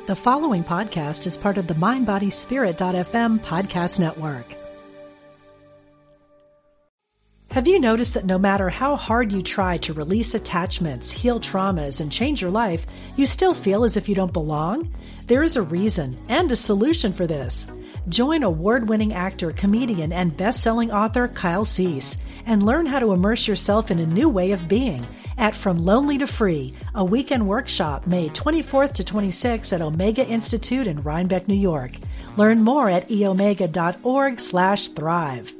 The following podcast is part of the MindBodySpirit.fm podcast network. Have you noticed that no matter how hard you try to release attachments, heal traumas, and change your life, you still feel as if you don't belong? There is a reason and a solution for this. Join award-winning actor, comedian, and best-selling author Kyle Cease and learn how to immerse yourself in a new way of being at From Lonely to Free, a weekend workshop May 24th to 26th at Omega Institute in Rhinebeck, New York. Learn more at eomega.org/thrive.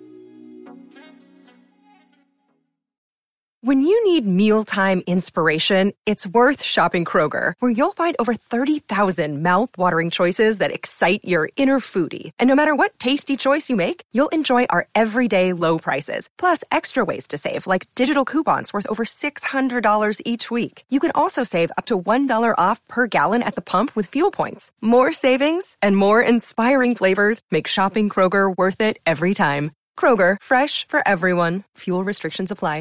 When you need mealtime inspiration, it's worth shopping Kroger, where you'll find over 30,000 mouth-watering choices that excite your inner foodie. And no matter what tasty choice you make, you'll enjoy our everyday low prices, plus extra ways to save, like digital coupons worth over $600 each week. You can also save up to $1 off per gallon at the pump with fuel points. More savings and more inspiring flavors make shopping Kroger worth it every time. Kroger, fresh for everyone. Fuel restrictions apply.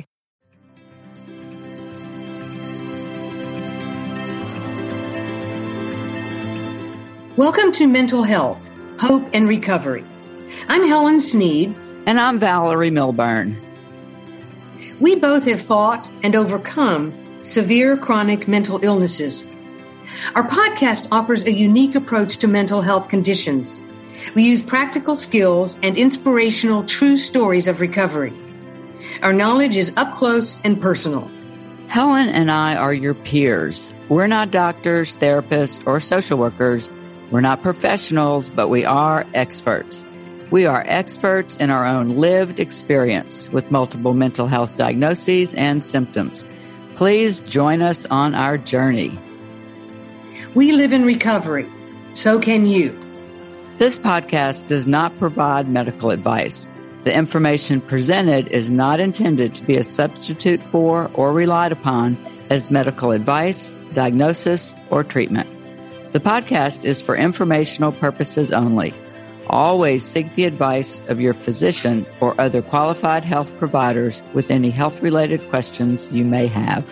Welcome to Mental Health, Hope, and Recovery. I'm Helen Sneed. And I'm Valerie Milburn. We both have fought and overcome severe chronic mental illnesses. Our podcast offers a unique approach to mental health conditions. We use practical skills and inspirational true stories of recovery. Our knowledge is up close and personal. Helen and I are your peers. We're not doctors, therapists, or social workers. We're not professionals, but we are experts. We are experts in our own lived experience with multiple mental health diagnoses and symptoms. Please join us on our journey. We live in recovery. So can you. This podcast does not provide medical advice. The information presented is not intended to be a substitute for or relied upon as medical advice, diagnosis, or treatment. The podcast is for informational purposes only. Always seek the advice of your physician or other qualified health providers with any health-related questions you may have.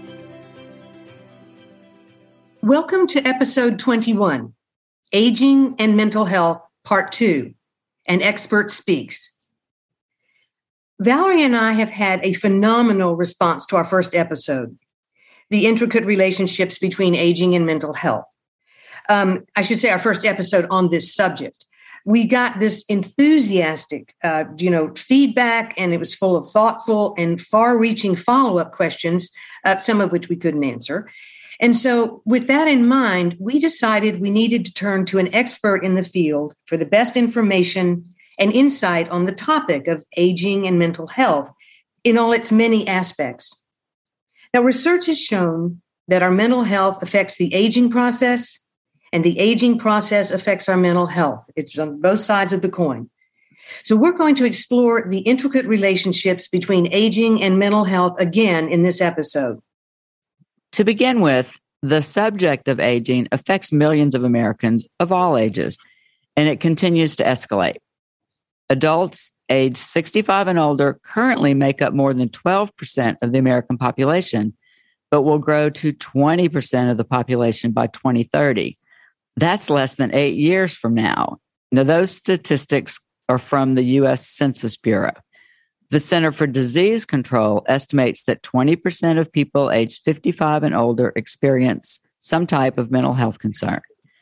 Welcome to episode 21, Aging and Mental Health, Part 2, An Expert Speaks. Valerie and I have had a phenomenal response to our first episode, the intricate relationships between aging and mental health. I should say our first episode on this subject. We got this enthusiastic, feedback, and it was full of thoughtful and far-reaching follow-up questions, some of which we couldn't answer. And so with that in mind, we decided we needed to turn to an expert in the field for the best information and insight on the topic of aging and mental health in all its many aspects. Now, research has shown that our mental health affects the aging process, and the aging process affects our mental health. It's on both sides of the coin. So we're going to explore the intricate relationships between aging and mental health again in this episode. To begin with, the subject of aging affects millions of Americans of all ages, and it continues to escalate. Adults aged 65 and older currently make up more than 12% of the American population, but will grow to 20% of the population by 2030. That's less than 8 years from now. Now, those statistics are from the U.S. Census Bureau. The Center for Disease Control estimates that 20% of people aged 55 and older experience some type of mental health concern.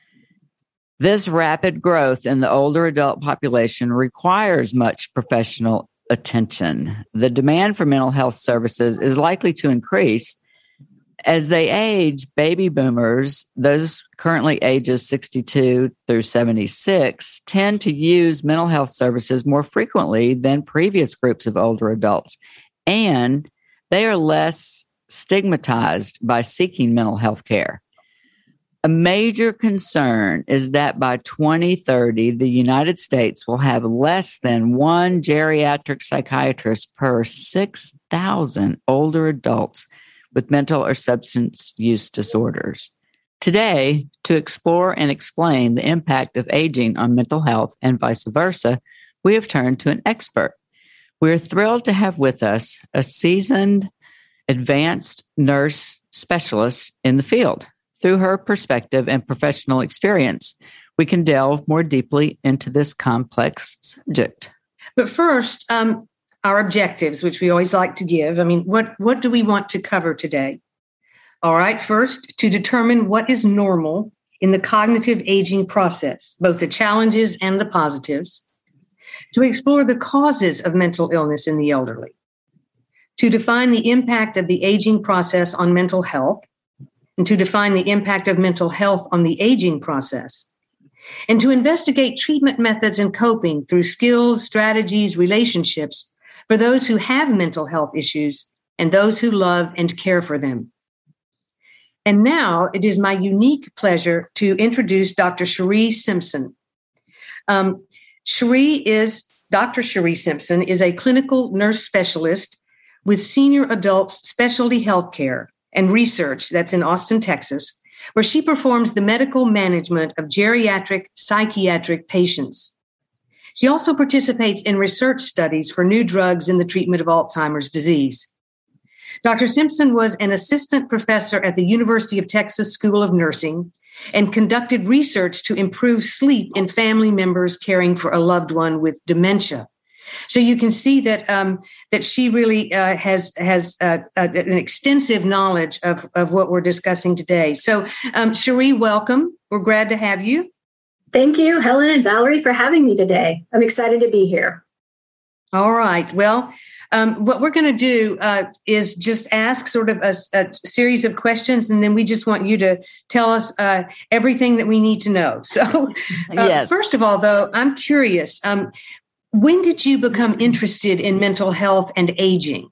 This rapid growth in the older adult population requires much professional attention. The demand for mental health services is likely to increase. As they age, baby boomers, those currently ages 62 through 76, tend to use mental health services more frequently than previous groups of older adults, and they are less stigmatized by seeking mental health care. A major concern is that by 2030, the United States will have less than one geriatric psychiatrist per 6,000 older adults with mental or substance use disorders. Today, to explore and explain the impact of aging on mental health and vice versa, we have turned to an expert. We're thrilled to have with us a seasoned advanced nurse specialist in the field. through her perspective and professional experience, we can delve more deeply into this complex subject. But first, our objectives, which we always like to give. I mean, what do we want to cover today? All right, first, to determine what is normal in the cognitive aging process, both the challenges and the positives. To explore the causes of mental illness in the elderly. To define the impact of the aging process on mental health. And to define the impact of mental health on the aging process. And to investigate treatment methods and coping through skills, strategies, relationships for those who have mental health issues and those who love and care for them. And now it is my unique pleasure to introduce Dr. Cherie Simpson. Dr. Cherie Simpson is a clinical nurse specialist with Senior Adults Specialty Healthcare and Research, that's in Austin, Texas, where she performs the medical management of geriatric psychiatric patients. She also participates in research studies for new drugs in the treatment of Alzheimer's disease. Dr. Simpson was an assistant professor at the University of Texas School of Nursing and conducted research to improve sleep in family members caring for a loved one with dementia. So you can see that that she really has an extensive knowledge of what we're discussing today. So, Cherie, welcome. We're glad to have you. Thank you, Helen and Valerie, for having me today. I'm excited to be here. All right. Well, what we're going to do is just ask sort of a series of questions, and then we just want you to tell us everything that we need to know. So, yes. First of all, though, I'm curious. When did you become interested in mental health and aging?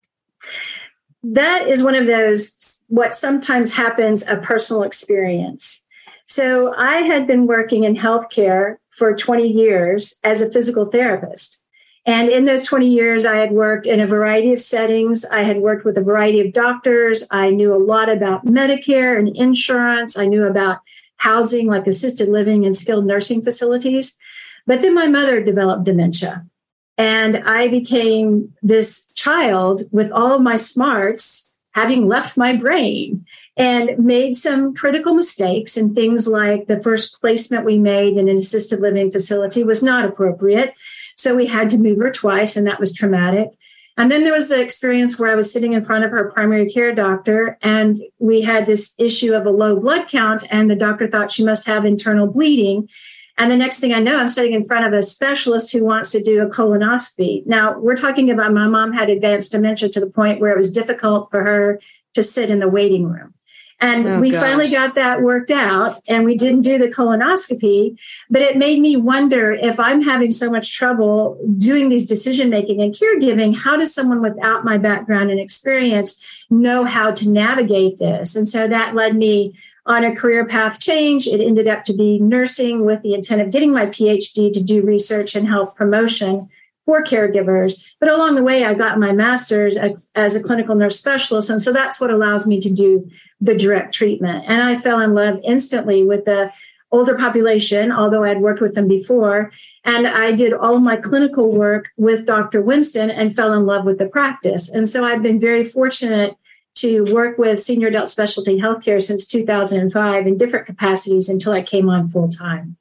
That is one of those, what sometimes happens, a personal experience. So I had been working in healthcare for 20 years as a physical therapist. And in those 20 years, I had worked in a variety of settings. I had worked with a variety of doctors. I knew a lot about Medicare and insurance. I knew about housing, like assisted living and skilled nursing facilities. But then my mother developed dementia. And I became this child with all of my smarts having left my brain and made some critical mistakes. And things like the first placement we made in an assisted living facility was not appropriate. So we had to move her twice, and that was traumatic. And then there was the experience where I was sitting in front of her primary care doctor, and we had this issue of a low blood count, and the doctor thought she must have internal bleeding. And the next thing I know, I'm sitting in front of a specialist who wants to do a colonoscopy. Now, we're talking about my mom had advanced dementia to the point where it was difficult for her to sit in the waiting room. And we finally got that worked out, and we didn't do the colonoscopy, but it made me wonder, if I'm having so much trouble doing these decision-making and caregiving, how does someone without my background and experience know how to navigate this? And so that led me on a career path change. It ended up to be nursing with the intent of getting my PhD to do research and health promotion for caregivers. But along the way, I got my master's as a clinical nurse specialist. And so that's what allows me to do the direct treatment. And I fell in love instantly with the older population, although I'd worked with them before. And I did all of my clinical work with Dr. Winston and fell in love with the practice. And so I've been very fortunate to work with Senior Adult Specialty Healthcare since 2005 in different capacities until I came on full time.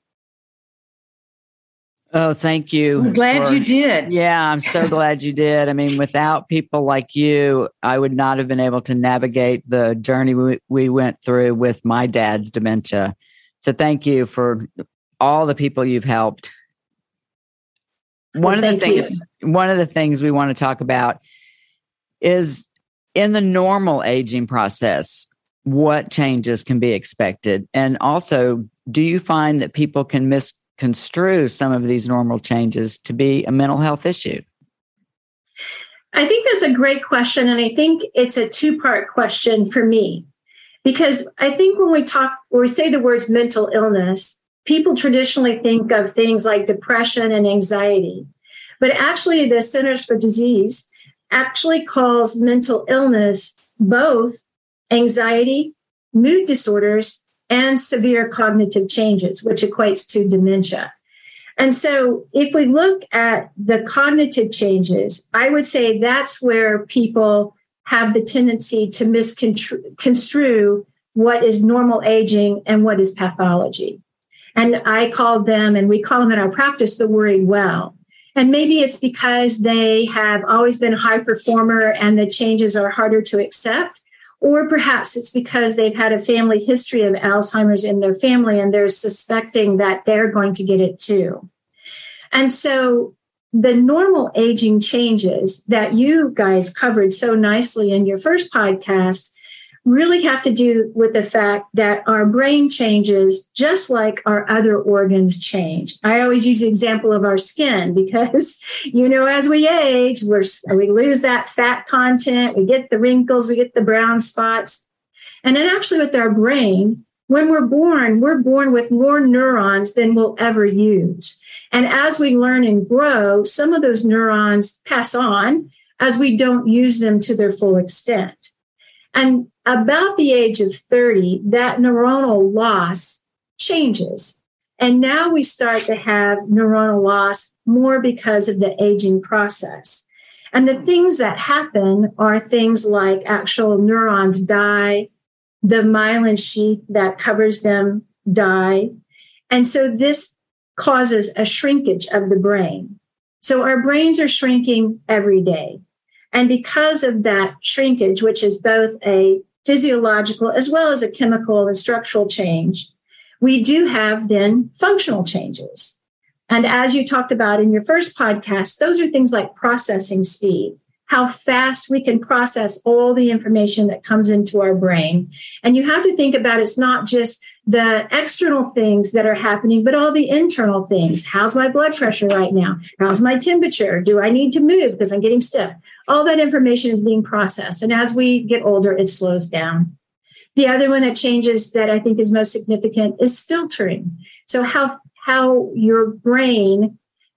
Oh, thank you. I'm glad you did. Yeah, I'm so glad you did. I mean, without people like you, I would not have been able to navigate the journey we went through with my dad's dementia. So thank you for all the people you've helped. One of the things we want to talk about is, in the normal aging process, what changes can be expected? And also, do you find that people can misconstrue some of these normal changes to be a mental health issue? I think that's a great question. And I think it's a two-part question for me, because I think when we say the words mental illness, people traditionally think of things like depression and anxiety. But actually, the Centers for Disease actually calls mental illness both anxiety, mood disorders, and severe cognitive changes, which equates to dementia. And so if we look at the cognitive changes, I would say that's where people have the tendency to misconstrue what is normal aging and what is pathology. And I call them, and we call them in our practice, the worried well. And maybe it's because they have always been a high performer and the changes are harder to accept. Or perhaps it's because they've had a family history of Alzheimer's in their family and they're suspecting that they're going to get it too. And so the normal aging changes that you guys covered so nicely in your first podcast really have to do with the fact that our brain changes just like our other organs change. I always use the example of our skin because, as we age, we lose that fat content, we get the wrinkles, we get the brown spots. And then actually with our brain, when we're born with more neurons than we'll ever use. And as we learn and grow, some of those neurons pass on as we don't use them to their full extent. And about the age of 30, that neuronal loss changes. And now we start to have neuronal loss more because of the aging process. And the things that happen are things like actual neurons die, the myelin sheath that covers them die. And so this causes a shrinkage of the brain. So our brains are shrinking every day. And because of that shrinkage, which is both a physiological as well as a chemical and structural change, we do have then functional changes. And as you talked about in your first podcast, those are things like processing speed, how fast we can process all the information that comes into our brain. And you have to think about it's not just the external things that are happening, but all the internal things. How's my blood pressure right now? How's my temperature? Do I need to move because I'm getting stiff? All that information is being processed. And as we get older, it slows down. The other one that changes that I think is most significant is filtering. So how your brain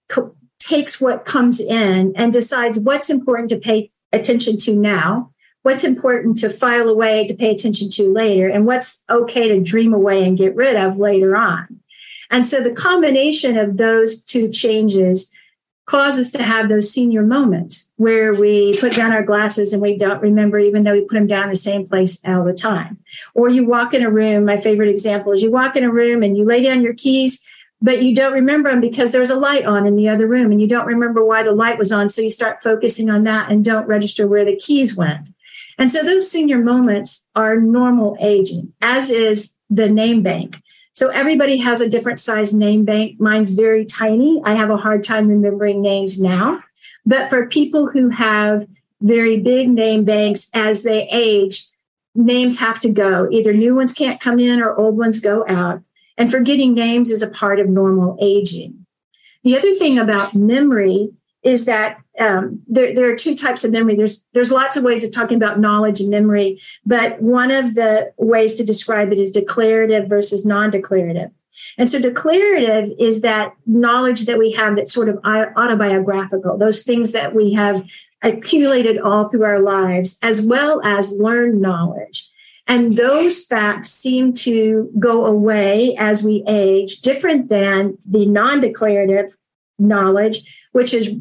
takes what comes in and decides what's important to pay attention to now, what's important to file away to pay attention to later, and what's okay to dream away and get rid of later on. And so the combination of those two changes cause us to have those senior moments where we put down our glasses and we don't remember, even though we put them down the same place all the time. Or you walk in a room, my favorite example is you walk in a room and you lay down your keys, but you don't remember them because there's a light on in the other room and you don't remember why the light was on. So you start focusing on that and don't register where the keys went. And so those senior moments are normal aging, as is the name bank. So everybody has a different size name bank. Mine's very tiny. I have a hard time remembering names now. But for people who have very big name banks as they age, names have to go. Either new ones can't come in or old ones go out. And forgetting names is a part of normal aging. The other thing about memory is that there are two types of memory. There's lots of ways of talking about knowledge and memory, but one of the ways to describe it is declarative versus non-declarative. And so declarative is that knowledge that we have that's sort of autobiographical, those things that we have accumulated all through our lives, as well as learned knowledge. And those facts seem to go away as we age, different than the non-declarative knowledge, which is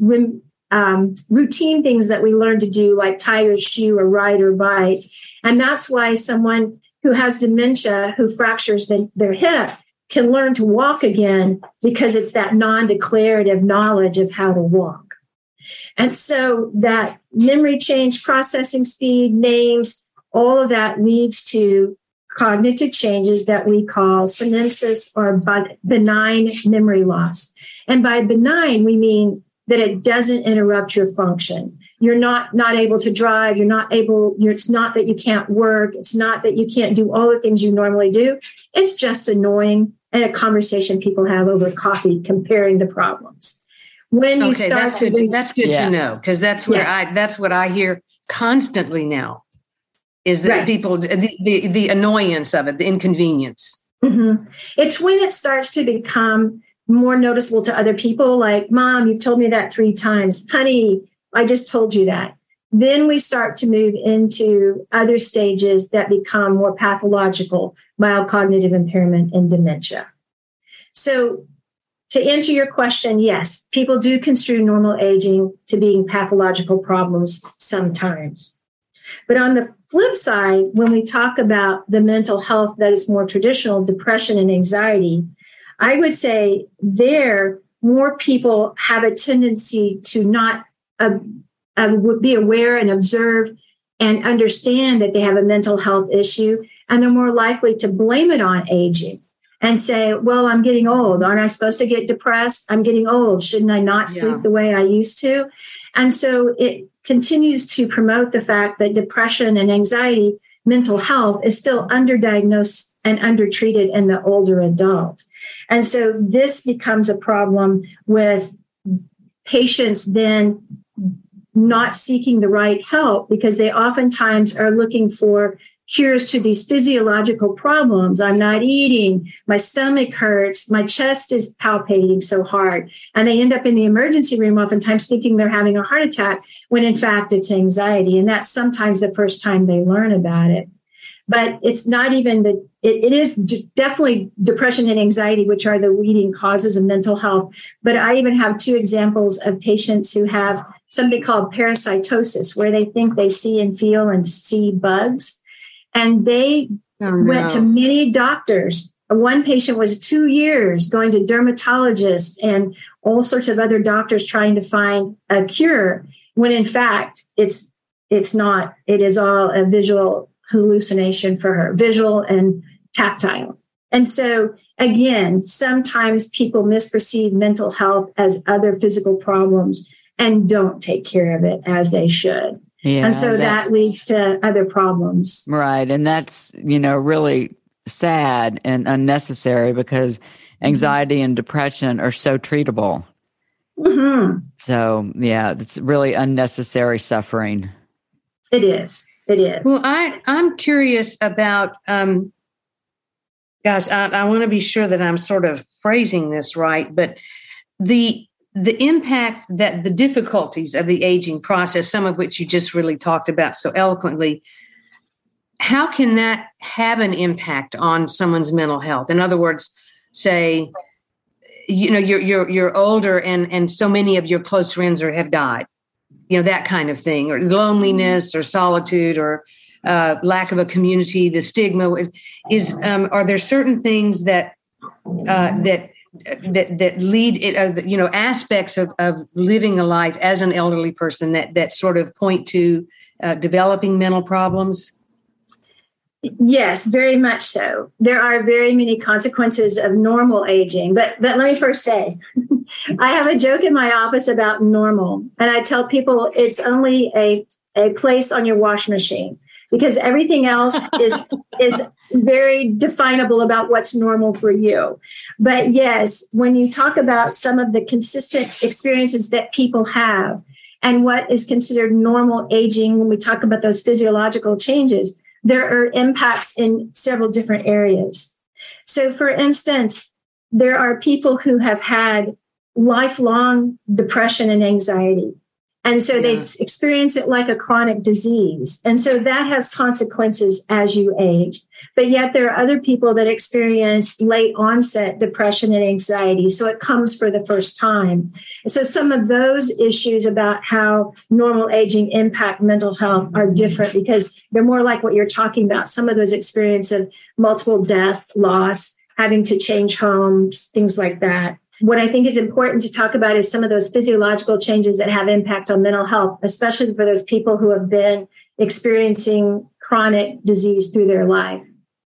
routine things that we learn to do, like tie your shoe or ride or bike. And that's why someone who has dementia, who fractures their hip, can learn to walk again, because it's that non-declarative knowledge of how to walk. And so that memory change, processing speed, names, all of that leads to cognitive changes that we call senescence or benign memory loss. And by benign, we mean that it doesn't interrupt your function. You're not able to drive. It's not that you can't work. It's not that you can't do all the things you normally do. It's just annoying and a conversation people have over coffee comparing the problems. When you start that's good to know, because that's what I hear constantly now. Is that people, the annoyance of it, the inconvenience. Mm-hmm. It's when it starts to become more noticeable to other people, like, Mom, you've told me that 3 times. Honey, I just told you that. Then we start to move into other stages that become more pathological, mild cognitive impairment and dementia. So to answer your question, yes, people do construe normal aging to being pathological problems sometimes. But on the flip side, when we talk about the mental health that is more traditional, depression and anxiety, I would say there more people have a tendency to not be aware and observe and understand that they have a mental health issue, and they're more likely to blame it on aging and say, well, I'm getting old. Aren't I supposed to get depressed? I'm getting old. Shouldn't I not sleep the way I used to? And so it continues to promote the fact that depression and anxiety, mental health, is still underdiagnosed and undertreated in the older adult. And so this becomes a problem with patients then not seeking the right help because they oftentimes are looking for cures to these physiological problems. I'm not eating, my stomach hurts, my chest is palpating so hard. And they end up in the emergency room oftentimes thinking they're having a heart attack when in fact it's anxiety. And that's sometimes the first time they learn about it. But it's not even it is definitely depression and anxiety, which are the leading causes of mental health. But I even have 2 examples of patients who have something called parasitosis, where they think they see and feel and see bugs. And they went to many doctors. One patient was 2 years going to dermatologists and all sorts of other doctors trying to find a cure, when in fact it's not. It is all a visual hallucination for her, visual and tactile. And so again, sometimes people misperceive mental health as other physical problems and don't take care of it as they should. Yeah, and so that leads to other problems. Right. And that's, really sad and unnecessary because anxiety and depression are so treatable. Mm-hmm. So, yeah, it's really unnecessary suffering. It is. It is. Well, I'm curious about, I want to be sure that I'm sort of phrasing this right, but the impact that the difficulties of the aging process, some of which you just really talked about so eloquently, how can that have an impact on someone's mental health? In other words, say, you're older and so many of your close friends have died, that kind of thing, or loneliness or solitude or lack of a community, the stigma is, are there certain things that lead it, aspects of living a life as an elderly person that sort of point to developing mental problems? Yes, very much so. There are very many consequences of normal aging, but let me first say, I have a joke in my office about normal, and I tell people it's only a place on your wash machine, because everything else is very definable about what's normal for you. But yes, when you talk about some of the consistent experiences that people have and what is considered normal aging, when we talk about those physiological changes, there are impacts in several different areas. So for instance, there are people who have had lifelong depression and anxiety. And so they've experienced it like a chronic disease. And so that has consequences as you age. But yet there are other people that experience late onset depression and anxiety. So it comes for the first time. So some of those issues about how normal aging impact mental health are different because they're more like what you're talking about. Some of those experiences of multiple death, loss, having to change homes, things like that. What I think is important to talk about is some of those physiological changes that have impact on mental health, especially for those people who have been experiencing chronic disease through their life.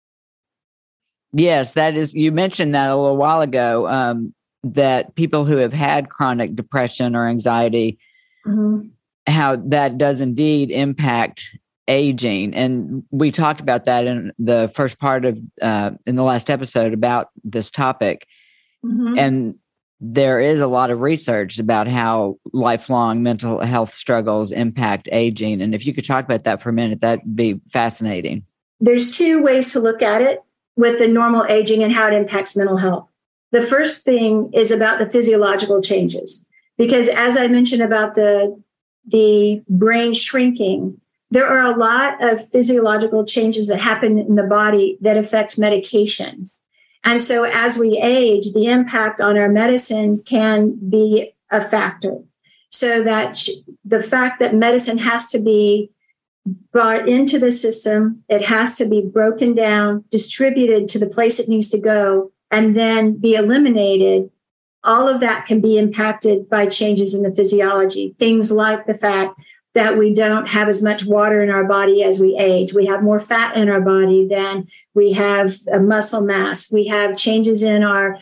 Yes, that is. You mentioned that a little while ago, that people who have had chronic depression or anxiety, how that does indeed impact aging. And we talked about that in the first part of, in the last episode about this topic. And there is a lot of research about how lifelong mental health struggles impact aging. And if you could talk about that for a minute, that'd be fascinating. There's 2 ways to look at it with the normal aging and how it impacts mental health. The first thing is about the physiological changes, because as I mentioned about the brain shrinking, there are a lot of physiological changes that happen in the body that affect medication. And so as we age, the impact on our medicine can be a factor. So that the fact that medicine has to be brought into the system. It has to be broken down, distributed to the place it needs to go, and then be eliminated. All of that can be impacted by changes in the physiology. Things like the fact that we don't have as much water in our body as we age. We have more fat in our body than we have muscle mass. We have changes in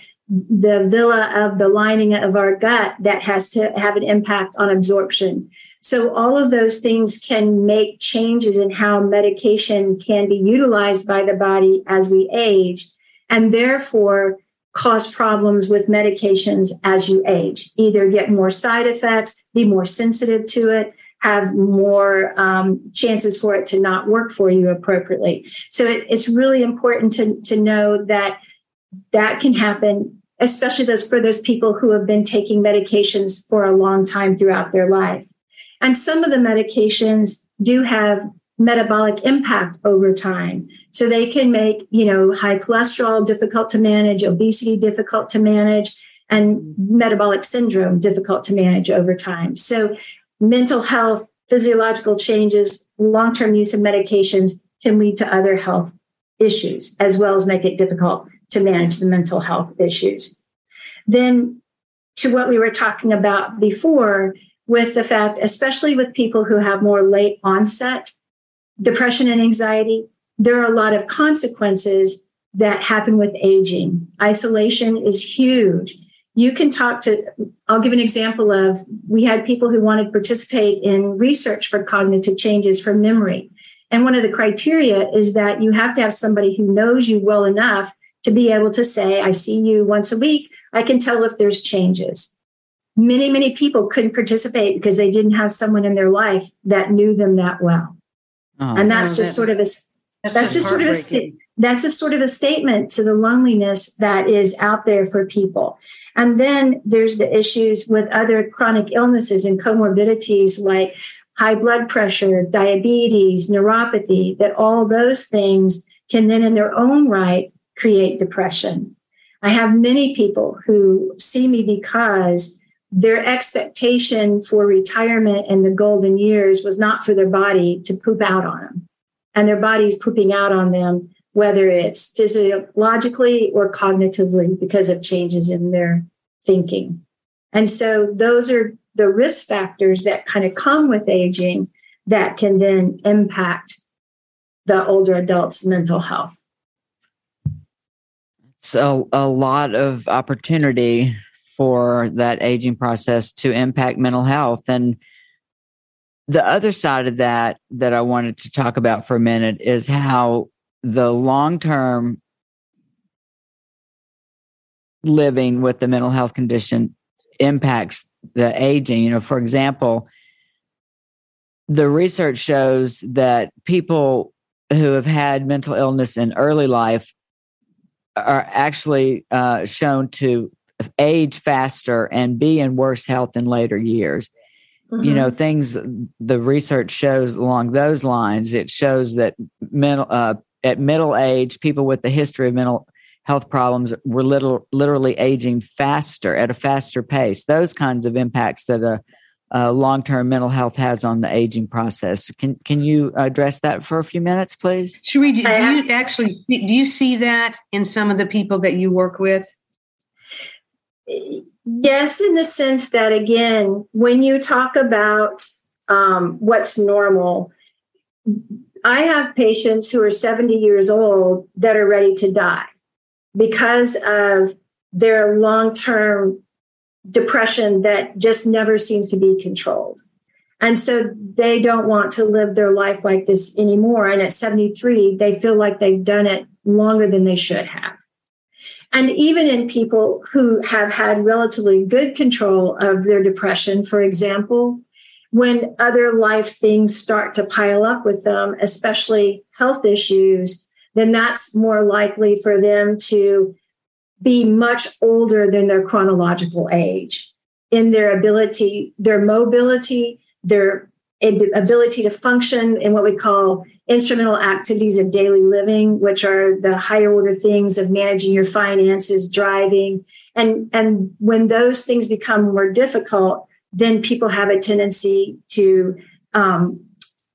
the villi of the lining of our gut that has to have an impact on absorption. So all of those things can make changes in how medication can be utilized by the body as we age, and therefore cause problems with medications as you age. Either get more side effects, be more sensitive to it, have more chances for it to not work for you appropriately. So it's really important to know that can happen, especially for those people who have been taking medications for a long time throughout their life. And some of the medications do have metabolic impact over time. So they can make, high cholesterol difficult to manage, obesity difficult to manage, and metabolic syndrome difficult to manage over time. So mental health, physiological changes, long-term use of medications can lead to other health issues, as well as make it difficult to manage the mental health issues. Then to what we were talking about before, with the fact, especially with people who have more late onset depression and anxiety, there are a lot of consequences that happen with aging. Isolation is huge. You can I'll give an example of, we had people who wanted to participate in research for cognitive changes for memory. And one of the criteria is that you have to have somebody who knows you well enough to be able to say, I see you once a week. I can tell if there's changes. Many, many people couldn't participate because they didn't have someone in their life that knew them that well. And that's just sort of a statement to the loneliness that is out there for people. And then there's the issues with other chronic illnesses and comorbidities like high blood pressure, diabetes, neuropathy, that all those things can then in their own right create depression. I have many people who see me because their expectation for retirement and the golden years was not for their body to poop out on them. And their body's pooping out on them, whether it's physiologically or cognitively because of changes in their thinking. And so those are the risk factors that kind of come with aging that can then impact the older adult's mental health. So a lot of opportunity for that aging process to impact mental health. And the other side of that I wanted to talk about for a minute is how the long-term living with the mental health condition impacts the aging. For example, the research shows that people who have had mental illness in early life are actually shown to age faster and be in worse health in later years. Mm-hmm. The research shows along those lines. It shows that at middle age, people with the history of mental health problems were literally aging faster at a faster pace. Those kinds of impacts that a long-term mental health has on the aging process. Can you address that for a few minutes, please? Cherie, do you see that in some of the people that you work with? Yes, in the sense that, again, when you talk about what's normal, I have patients who are 70 years old that are ready to die because of their long-term depression that just never seems to be controlled. And so they don't want to live their life like this anymore. And at 73, they feel like they've done it longer than they should have. And even in people who have had relatively good control of their depression, for example, when other life things start to pile up with them, especially health issues, then that's more likely for them to be much older than their chronological age in their ability, their mobility, their ability to function in what we call instrumental activities of daily living, which are the higher order things of managing your finances, driving. And when those things become more difficult, then people have a tendency to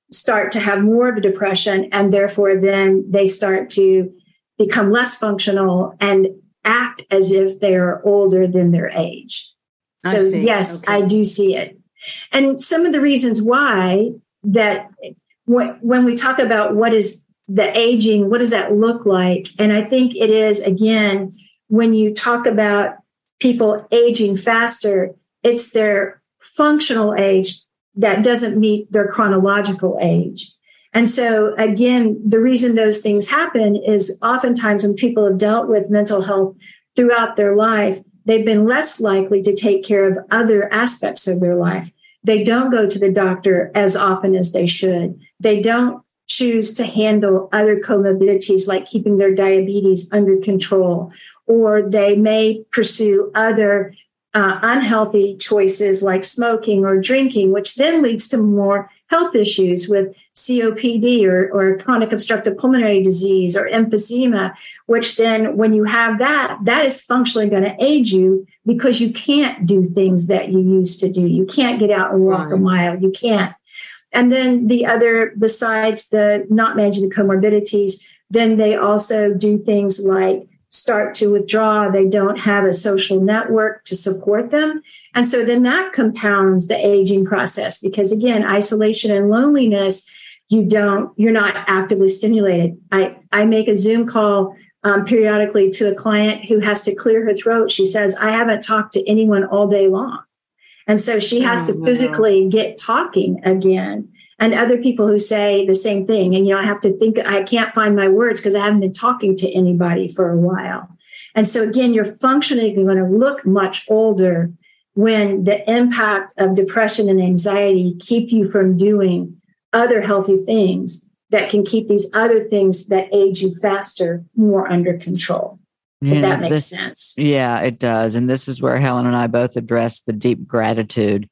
start to have more of a depression, and therefore then they start to become less functional and act as if they are older than their age. So yes, okay. I do see it. And some of the reasons why that when we talk about what is the aging, what does that look like? And I think it is, again, when you talk about people aging faster, it's their functional age that doesn't meet their chronological age. And so, again, the reason those things happen is oftentimes when people have dealt with mental health throughout their life, they've been less likely to take care of other aspects of their life. They don't go to the doctor as often as they should. They don't choose to handle other comorbidities like keeping their diabetes under control, or they may pursue other unhealthy choices like smoking or drinking, which then leads to more health issues with COPD or chronic obstructive pulmonary disease or emphysema, which then when you have that is functionally going to age you because you can't do things that you used to do. You can't get out and walk a mile. You can't. And then the other, besides the not managing the comorbidities, then they also do things like start to withdraw. They don't have a social network to support them. And so then that compounds the aging process because, again, isolation and loneliness, you're not actively stimulated. I make a Zoom call periodically to a client who has to clear her throat. She says, I haven't talked to anyone all day long. And so she has to physically get talking again. And other people who say the same thing. And, I have to think, I can't find my words because I haven't been talking to anybody for a while. And so, again, you're functionally going to look much older when the impact of depression and anxiety keep you from doing other healthy things that can keep these other things that age you faster more under control. If that makes sense. Yeah, it does. And this is where Helen and I both addressed the deep gratitude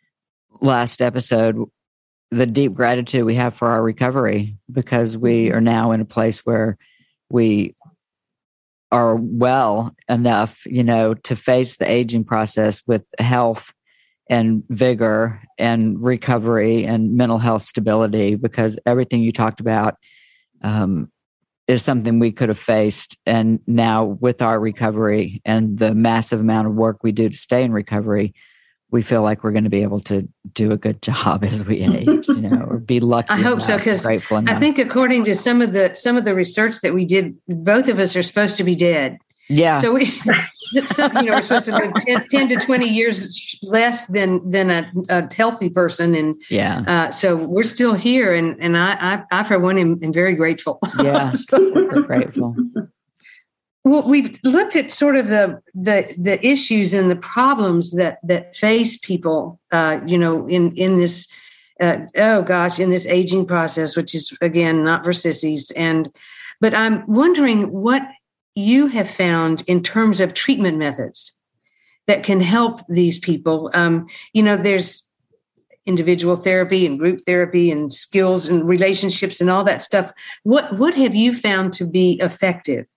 last episode, the deep gratitude we have for our recovery, because we are now in a place where we are well enough, to face the aging process with health and vigor and recovery and mental health stability, because everything you talked about is something we could have faced. And now with our recovery and the massive amount of work we do to stay in recovery, we feel like we're going to be able to do a good job as we age, or be lucky. I hope so, because I think according to some of the research that we did, both of us are supposed to be dead. Yeah. So we're supposed to live 10 to 20 years less than a healthy person. And so we're still here. And I for one, am very grateful. Yeah, super grateful. Well, we've looked at sort of the issues and the problems that face people, in this, in this aging process, which is, again, not for sissies. But I'm wondering what you have found in terms of treatment methods that can help these people. There's individual therapy and group therapy and skills and relationships and all that stuff. What have you found to be effective?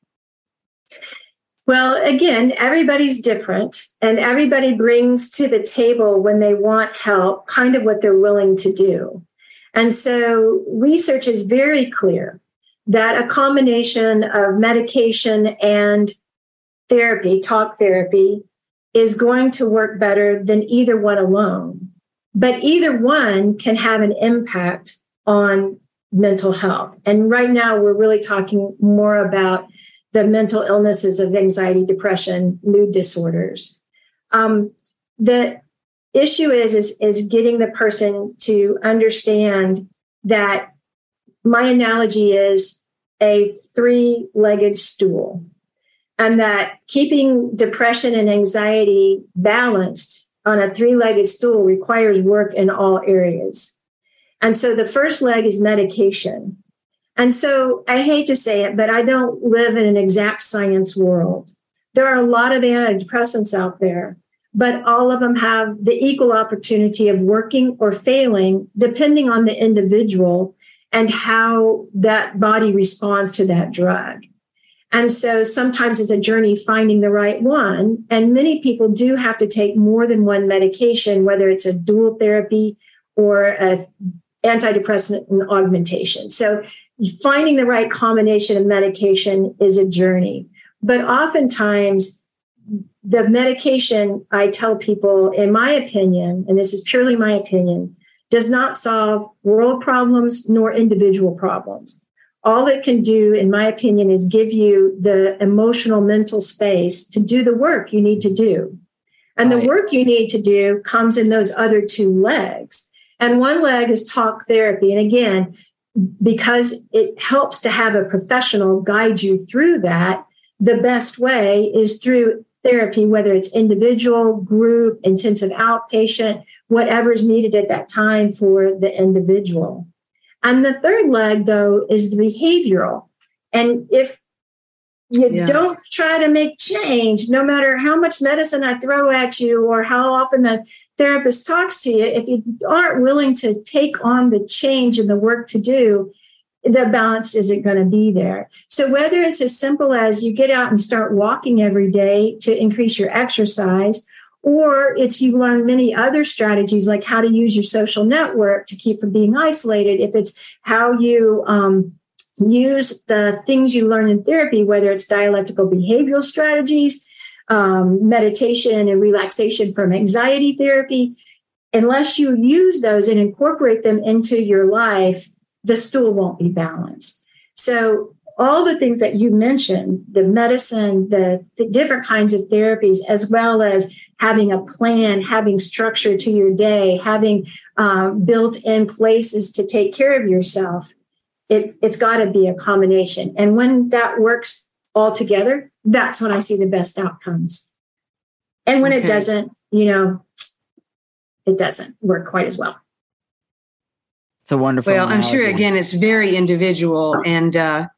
Well, again, everybody's different, and everybody brings to the table when they want help kind of what they're willing to do. And so research is very clear that a combination of medication and therapy, talk therapy, is going to work better than either one alone. But either one can have an impact on mental health. And right now, we're really talking more about the mental illnesses of anxiety, depression, mood disorders. The issue is getting the person to understand that my analogy is a three-legged stool, and that keeping depression and anxiety balanced on a three-legged stool requires work in all areas. And so the first leg is medication. And so I hate to say it, but I don't live in an exact science world. There are a lot of antidepressants out there, but all of them have the equal opportunity of working or failing, depending on the individual and how that body responds to that drug. And so sometimes it's a journey finding the right one. And many people do have to take more than one medication, whether it's a dual therapy or a antidepressant and augmentation. So finding the right combination of medication is a journey. But oftentimes, the medication, I tell people, in my opinion, and this is purely my opinion, does not solve world problems nor individual problems. All it can do, in my opinion, is give you the emotional, mental space to do the work you need to do. And the work you need to do comes in those other two legs. And one leg is talk therapy. And again, because it helps to have a professional guide you through that, the best way is through therapy, whether it's individual, group, intensive outpatient, whatever is needed at that time for the individual. And the third leg, though, is the behavioral. And if you don't try to make change, no matter how much medicine I throw at you or how often the therapist talks to you, if you aren't willing to take on the change and the work to do, the balance isn't going to be there. So whether it's as simple as you get out and start walking every day to increase your exercise, or it's you learn many other strategies like how to use your social network to keep from being isolated, if it's how you use the things you learn in therapy, whether it's dialectical behavioral strategies, meditation and relaxation from anxiety therapy, unless you use those and incorporate them into your life, the stool won't be balanced. So all the things that you mentioned, the medicine, the different kinds of therapies, as well as having a plan, having structure to your day, having built-in places to take care of yourself, it's got to be a combination. And when that works all together, that's when I see the best outcomes. And when it doesn't, it doesn't work quite as well. It's a wonderful Well, analogy. I'm sure, again, it's very individual. And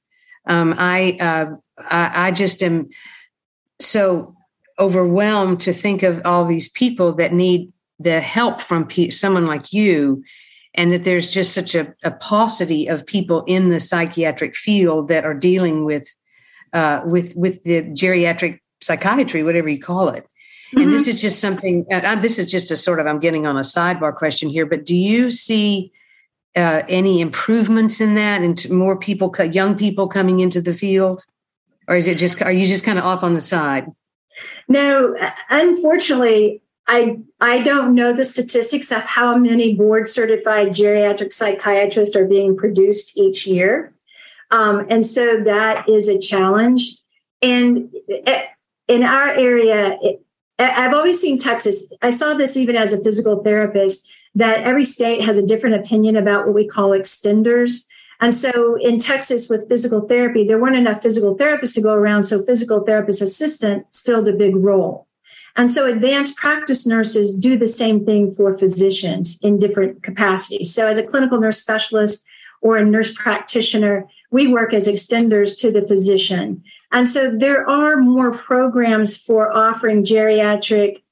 I just am so overwhelmed to think of all these people that need the help from someone like you, and that there's just such a paucity of people in the psychiatric field that are dealing with the geriatric psychiatry, whatever you call it. Mm-hmm. And this is just something, this is just a sort of, I'm getting on a sidebar question here, but do you see any improvements in that and more people, young people coming into the field? Or are you just kind of off on the side? No, unfortunately, I don't know the statistics of how many board certified geriatric psychiatrists are being produced each year. And so that is a challenge. And in our area, I've always seen Texas. I saw this even as a physical therapist, that every state has a different opinion about what we call extenders. And so in Texas with physical therapy, there weren't enough physical therapists to go around. So physical therapist assistants filled a big role. And so advanced practice nurses do the same thing for physicians in different capacities. So as a clinical nurse specialist or a nurse practitioner, we work as extenders to the physician. And so there are more programs for offering geriatric.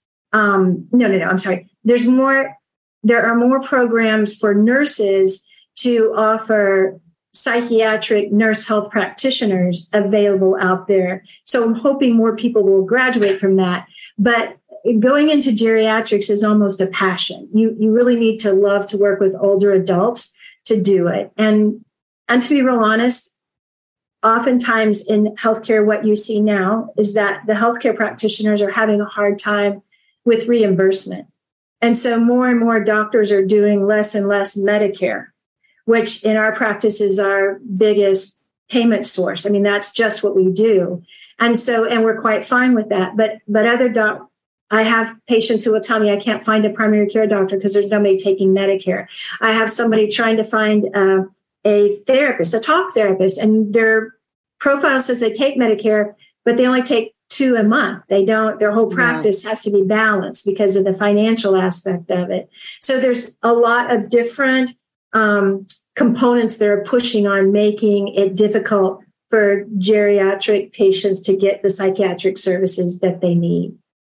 There are more programs for nurses to offer psychiatric nurse health practitioners available out there. So I'm hoping more people will graduate from that. But going into geriatrics is almost a passion. You really need to love to work with older adults to do it. And to be real honest, oftentimes in healthcare, what you see now is that the healthcare practitioners are having a hard time with reimbursement. And so more and more doctors are doing less and less Medicare, which in our practice is our biggest payment source. I mean, that's just what we do. And we're quite fine with that. But I have patients who will tell me I can't find a primary care doctor because there's nobody taking Medicare. I have somebody trying to find a therapist, a talk therapist, and their profile says they take Medicare, but they only take 2 a month. They don't, their whole practice has to be balanced because of the financial aspect of it. So there's a lot of different components that are pushing on making it difficult for geriatric patients to get the psychiatric services that they need.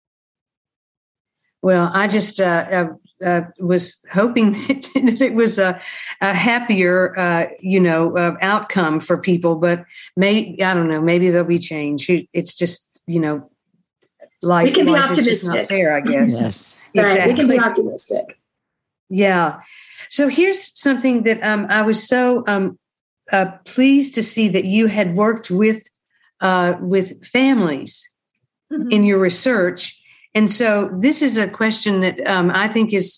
Well, I just was hoping that it was a happier, outcome for people, but I don't know, maybe there'll be change. It's just, life, we can be life optimistic. is just not fair, I guess. Yes. Right. Exactly. We can be optimistic. Yeah. So here's something that I was so pleased to see that you had worked with families in your research. And so this is a question that I think is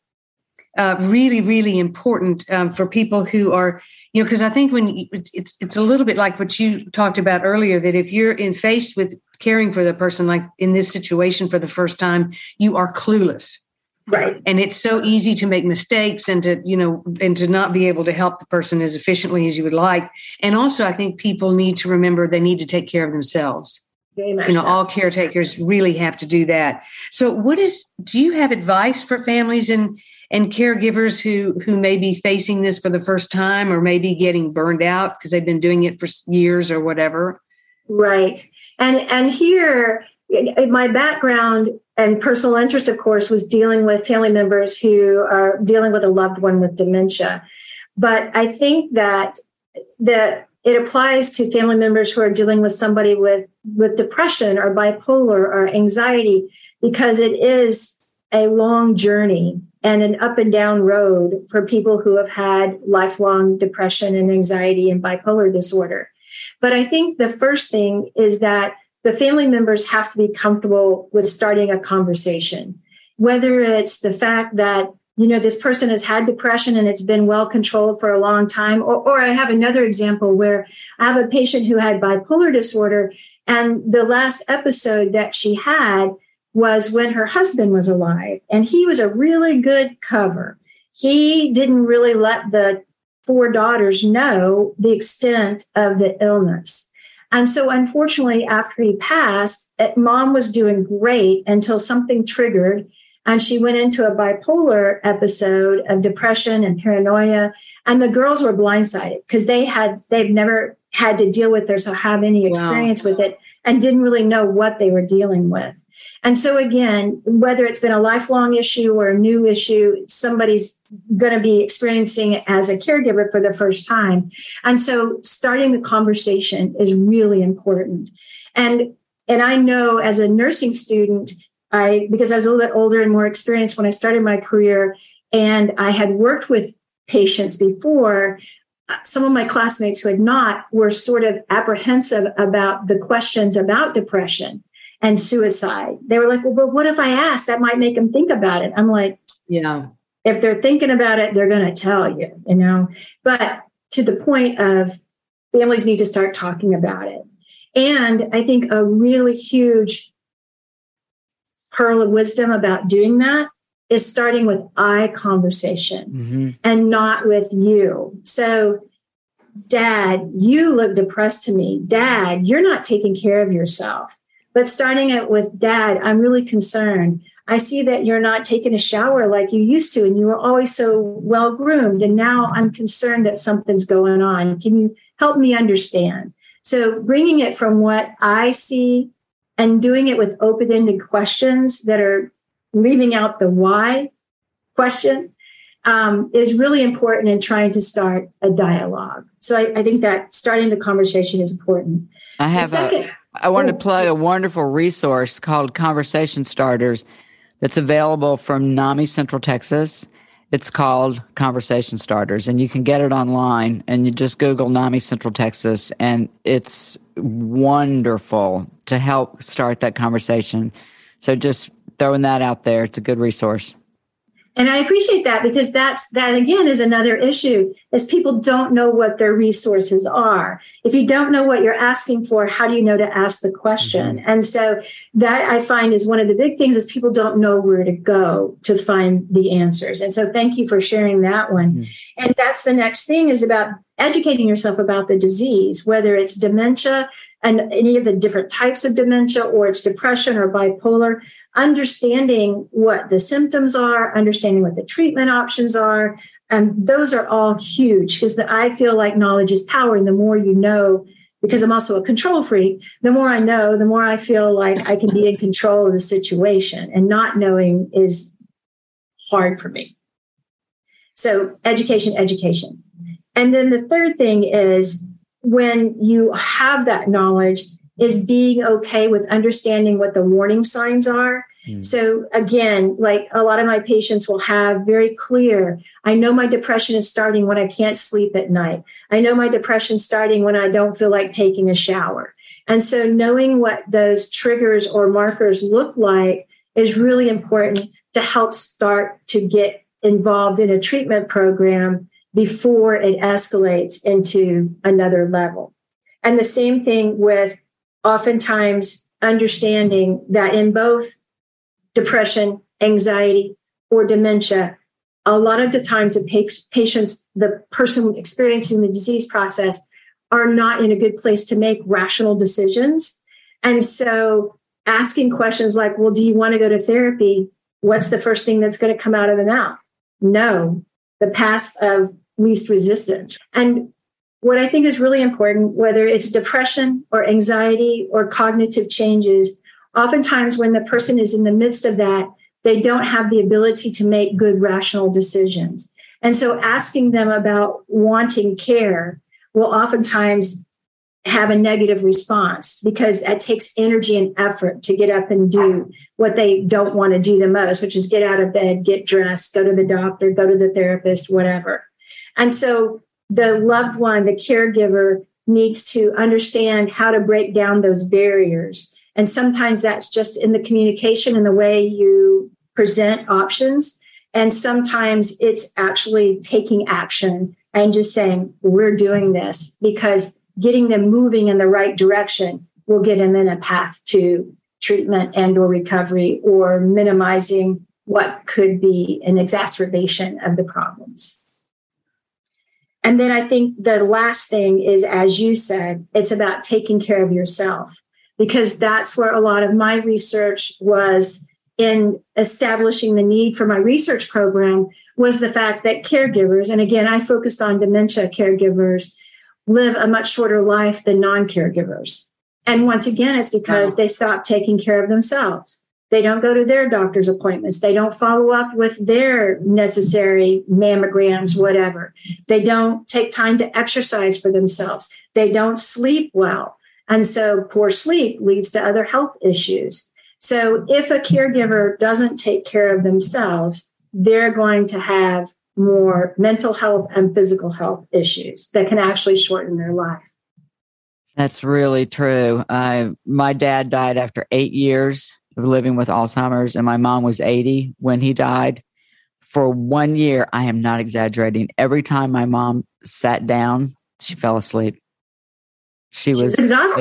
really, really important for people who are, because I think when it's a little bit like what you talked about earlier, that if you're faced with caring for the person, like in this situation for the first time, you are clueless. Right. And it's so easy to make mistakes and to not be able to help the person as efficiently as you would like. And also, I think people need to remember they need to take care of themselves. Very much so. All caretakers really have to do that. So do you have advice for families and caregivers who may be facing this for the first time or maybe getting burned out because they've been doing it for years or whatever? Right. And here, my background and personal interest, of course, was dealing with family members who are dealing with a loved one with dementia. But I think that it applies to family members who are dealing with somebody with depression or bipolar or anxiety, because it is a long journey and an up and down road for people who have had lifelong depression and anxiety and bipolar disorder. But I think the first thing is that the family members have to be comfortable with starting a conversation, whether it's the fact that, this person has had depression and it's been well controlled for a long time. Or I have another example where I have a patient who had bipolar disorder, and the last episode that she had was when her husband was alive, and he was a really good cover. He didn't really let the 4 daughters know the extent of the illness. And so, unfortunately, after he passed, mom was doing great until something triggered, and she went into a bipolar episode of depression and paranoia. And the girls were blindsided because they've never had to deal with this or have any experience with it, and didn't really know what they were dealing with. And so, again, whether it's been a lifelong issue or a new issue, somebody's going to be experiencing it as a caregiver for the first time. And so starting the conversation is really important. And I know as a nursing student, because I was a little bit older and more experienced when I started my career, and I had worked with patients before, some of my classmates who had not were sort of apprehensive about the questions about depression and suicide. They were like, well, but what if I ask? That might make them think about it. I'm like, yeah, if they're thinking about it, they're going to tell you, But to the point of families need to start talking about it. And I think a really huge pearl of wisdom about doing that is starting with I conversation and not with you. So, Dad, you look depressed to me. Dad, you're not taking care of yourself. But starting it with, Dad, I'm really concerned. I see that you're not taking a shower like you used to, and you were always so well groomed. And now I'm concerned that something's going on. Can you help me understand? So bringing it from what I see and doing it with open-ended questions that are leaving out the why question is really important in trying to start a dialogue. So I think that starting the conversation is important. I want to plug a wonderful resource called Conversation Starters that's available from NAMI Central Texas. It's called Conversation Starters, and you can get it online, and you just Google NAMI Central Texas, and it's wonderful to help start that conversation. So just throwing that out there. It's a good resource. And I appreciate that, because that again is another issue, is people don't know what their resources are. If you don't know what you're asking for, how do you know to ask the question? And so that I find is one of the big things, is people don't know where to go to find the answers. And so thank you for sharing that one. And that's the next thing, is about educating yourself about the disease, whether it's dementia and any of the different types of dementia, or it's depression or bipolar. Understanding what the symptoms are, understanding what the treatment options are. And those are all huge, because I feel like knowledge is power. And the more you know, because I'm also a control freak, the more I know, the more I feel like I can be in control of the situation. And not knowing is hard for me. So education. And then the third thing is, when you have that knowledge, is being okay with understanding what the warning signs are. So again, like a lot of my patients will have very clear, I know my depression is starting when I can't sleep at night. I know my depression is starting when I don't feel like taking a shower. And so knowing what those triggers or markers look like is really important to help start to get involved in a treatment program before it escalates into another level. And the same thing with oftentimes understanding that in both depression, anxiety, or dementia, a lot of the times the patients, the person experiencing the disease process, are not in a good place to make rational decisions. And so asking questions like, well, do you want to go to therapy? What's the first thing that's going to come out of the mouth? No, the path of least resistance. And what I think is really important, whether it's depression or anxiety or cognitive changes, oftentimes when the person is in the midst of that, they don't have the ability to make good rational decisions. And so asking them about wanting care will oftentimes have a negative response because it takes energy and effort to get up and do what they don't want to do the most, which is get out of bed, get dressed, go to the doctor, go to the therapist, whatever. And so the loved one, the caregiver, needs to understand how to break down those barriers. And sometimes that's just in the communication and the way you present options. And sometimes it's actually taking action and just saying, we're doing this, because getting them moving in the right direction will get them in a path to treatment and or recovery, or minimizing what could be an exacerbation of the problems. And then I think the last thing is, as you said, it's about taking care of yourself, because that's where a lot of my research was in establishing the need for my research program, was the fact that caregivers, and again, I focused on dementia caregivers, live a much shorter life than non-caregivers. And once again, it's because they stop taking care of themselves. They don't go to their doctor's appointments. They don't follow up with their necessary mammograms, whatever. They don't take time to exercise for themselves. They don't sleep well. And so poor sleep leads to other health issues. So if a caregiver doesn't take care of themselves, they're going to have more mental health and physical health issues that can actually shorten their life. That's really true. My dad died after 8 years of living with Alzheimer's, and my mom was 80 when he died. For 1 year, I am not exaggerating, every time my mom sat down, she fell asleep. She was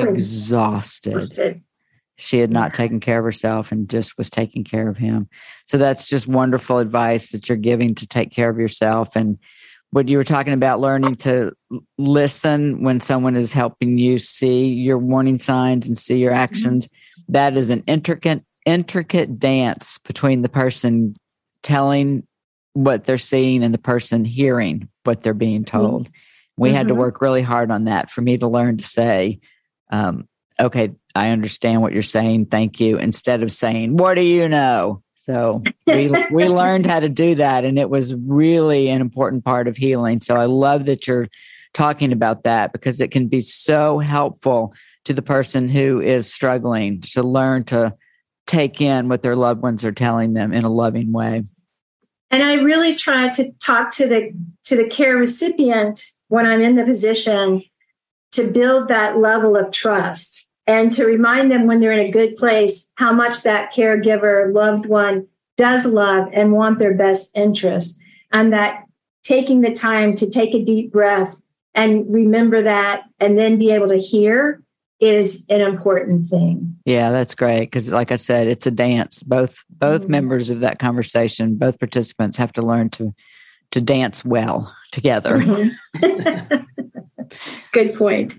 exhausted. She had not taken care of herself and just was taking care of him. So that's just wonderful advice that you're giving to take care of yourself. And what you were talking about, learning to listen when someone is helping you see your warning signs and see your actions. Mm-hmm. That is an intricate dance between the person telling what they're seeing and the person hearing what they're being told. Mm-hmm. We had to work really hard on that for me to learn to say, okay, I understand what you're saying. Thank you. Instead of saying, what do you know? So we learned how to do that. And it was really an important part of healing. So I love that you're talking about that, because it can be so helpful to the person who is struggling to learn to take in what their loved ones are telling them in a loving way. And I really try to talk to the care recipient when I'm in the position to build that level of trust, and to remind them when they're in a good place, how much that caregiver, loved one, does love and want their best interest. And that taking the time to take a deep breath and remember that, and then be able to hear, is an important thing. Yeah, that's great. Because like I said, it's a dance. Both members of that conversation, both participants have to learn to dance well together. Mm-hmm. Good point.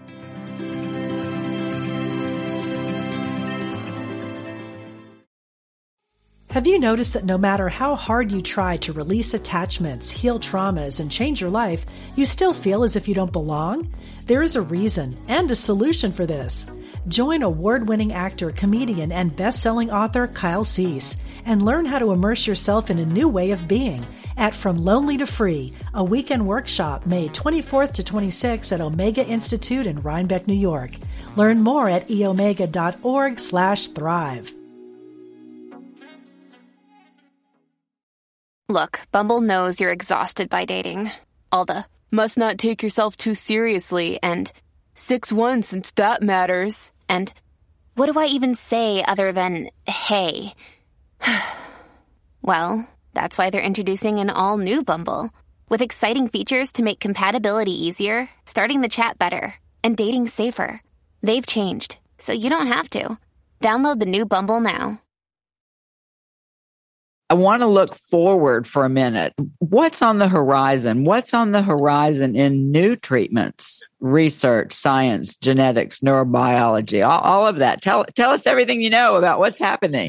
Have you noticed that no matter how hard you try to release attachments, heal traumas, and change your life, you still feel as if you don't belong? There is a reason and a solution for this. Join award-winning actor, comedian, and best-selling author Kyle Cease and learn how to immerse yourself in a new way of being at From Lonely to Free, a weekend workshop May 24th to 26th at Omega Institute in Rhinebeck, New York. Learn more at eomega.org/thrive. Look, Bumble knows you're exhausted by dating. All the must not take yourself too seriously and 6'1" since that matters. And what do I even say other than hey? Well, that's why they're introducing an all-new Bumble with exciting features to make compatibility easier, starting the chat better, and dating safer. They've changed, so you don't have to. Download the new Bumble now. I want to look forward for a minute. What's on the horizon? What's on the horizon in new treatments, research, science, genetics, neurobiology, all of that? Tell us everything you know about what's happening.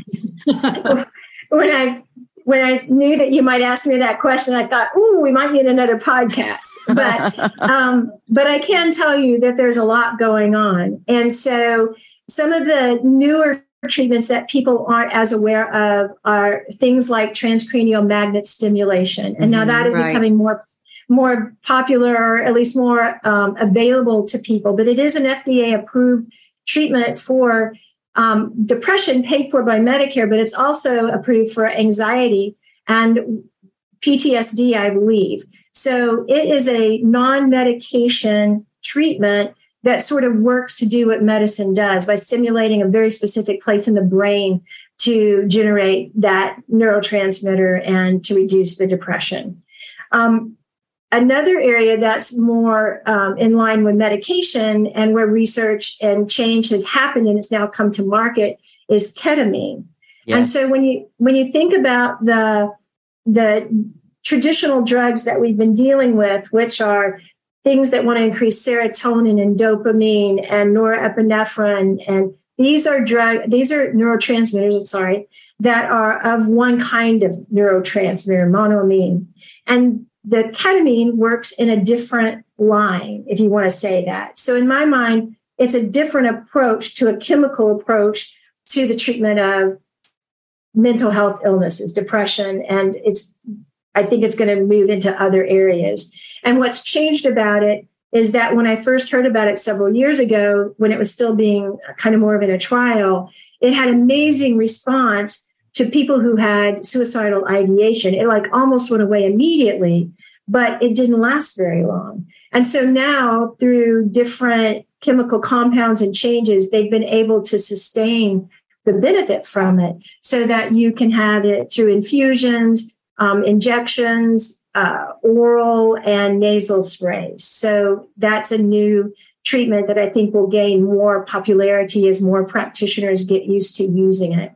When I knew that you might ask me that question, I thought, "Ooh, we might need another podcast." But I can tell you that there's a lot going on, and so some of the newer treatments that people aren't as aware of are things like transcranial magnet stimulation, and now that is becoming more popular, or at least more available to people. But it is an FDA-approved treatment for depression, paid for by Medicare, but it's also approved for anxiety and PTSD, I believe. So it is a non-medication treatment that sort of works to do what medicine does by stimulating a very specific place in the brain to generate that neurotransmitter and to reduce the depression. Another area that's more in line with medication and where research and change has happened and it's now come to market is ketamine. Yes. And so when you think about the traditional drugs that we've been dealing with, which are things that want to increase serotonin and dopamine and norepinephrine, and these are neurotransmitters, that are of one kind of neurotransmitter, monoamine. And the ketamine works in a different line, if you want to say that. So in my mind, it's a different approach to a chemical approach to the treatment of mental health illnesses, depression, and I think it's going to move into other areas. And what's changed about it is that when I first heard about it several years ago, when it was still being kind of more of in a trial, it had amazing response to people who had suicidal ideation. It almost went away immediately, but it didn't last very long. And so now through different chemical compounds and changes, they've been able to sustain the benefit from it so that you can have it through infusions, injections, oral and nasal sprays. So that's a new treatment that I think will gain more popularity as more practitioners get used to using it.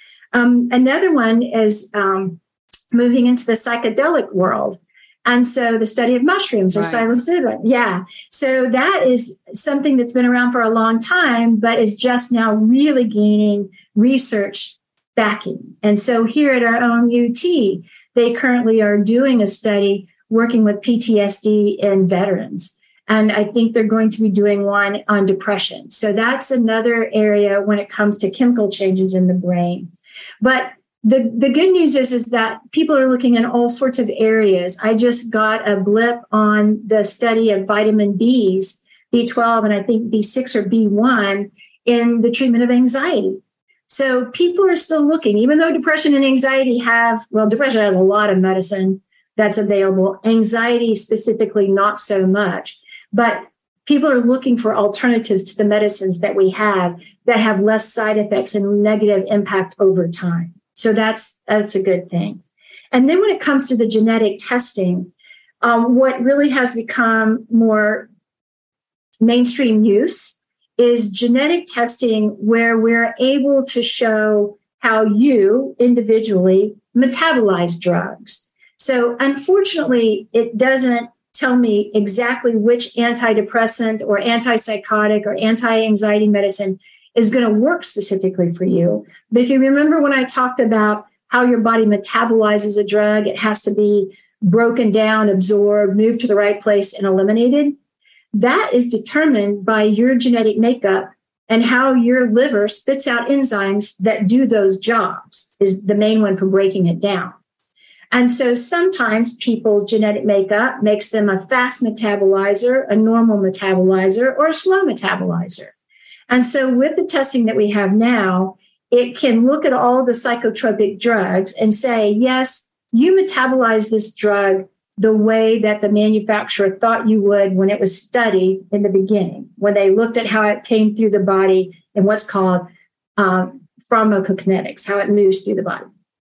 Another one is moving into the psychedelic world. And so the study of mushrooms or psilocybin. Yeah. So that is something that's been around for a long time, but is just now really gaining research backing. And so here at our own UT, they currently are doing a study working with PTSD in veterans. And I think they're going to be doing one on depression. So that's another area when it comes to chemical changes in the brain. But the good news is that people are looking in all sorts of areas. I just got a blip on the study of vitamin Bs, B12, and I think B6 or B1 in the treatment of anxiety. So people are still looking, even though depression and anxiety depression has a lot of medicine that's available. Anxiety specifically, not so much. But people are looking for alternatives to the medicines that we have that have less side effects and negative impact over time. So that's a good thing. And then when it comes to the genetic testing, what really has become more mainstream use is genetic testing, where we're able to show how you individually metabolize drugs. So unfortunately, it doesn't tell me exactly which antidepressant or antipsychotic or anti-anxiety medicine is going to work specifically for you. But if you remember when I talked about how your body metabolizes a drug, it has to be broken down, absorbed, moved to the right place, and eliminated. That is determined by your genetic makeup and how your liver spits out enzymes that do those jobs is the main one for breaking it down. And so sometimes people's genetic makeup makes them a fast metabolizer, a normal metabolizer, or a slow metabolizer. And so with the testing that we have now, it can look at all the psychotropic drugs and say, yes, you metabolize this drug the way that the manufacturer thought you would when it was studied in the beginning, when they looked at how it came through the body and what's called pharmacokinetics, how it moves through the body.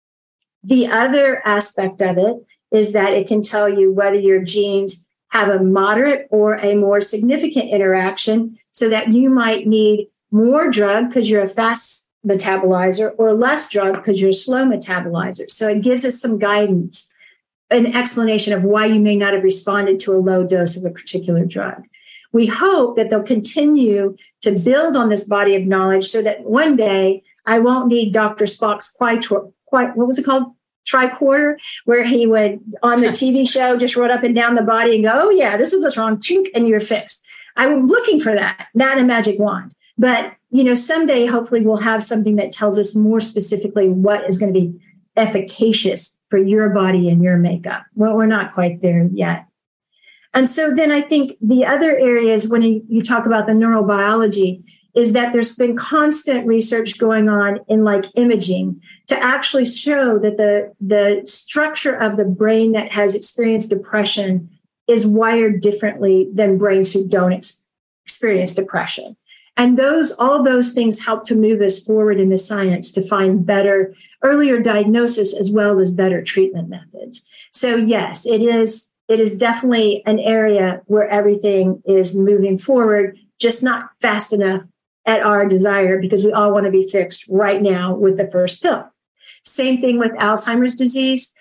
The other aspect of it is that it can tell you whether your genes have a moderate or a more significant interaction, so that you might need more drug because you're a fast metabolizer or less drug because you're a slow metabolizer. So it gives us some guidance, an explanation of why you may not have responded to a low dose of a particular drug. We hope that they'll continue to build on this body of knowledge so that one day I won't need Dr. Spock's what was it called? Tricorder, where he would, on the TV show, just run up and down the body and go, oh yeah, this is what's wrong, chink, and you're fixed. I'm looking for that, not a magic wand. But, someday, hopefully we'll have something that tells us more specifically what is going to be efficacious for your body and your makeup. Well, we're not quite there yet. And so then I think the other areas when you talk about the neurobiology is that there's been constant research going on in like imaging to actually show that the structure of the brain that has experienced depression is wired differently than brains who don't experience depression. And all those things help to move us forward in the science to find better, earlier diagnosis as well as better treatment methods. So yes, it is definitely an area where everything is moving forward, just not fast enough at our desire, because we all want to be fixed right now with the first pill. Same thing with Alzheimer's disease.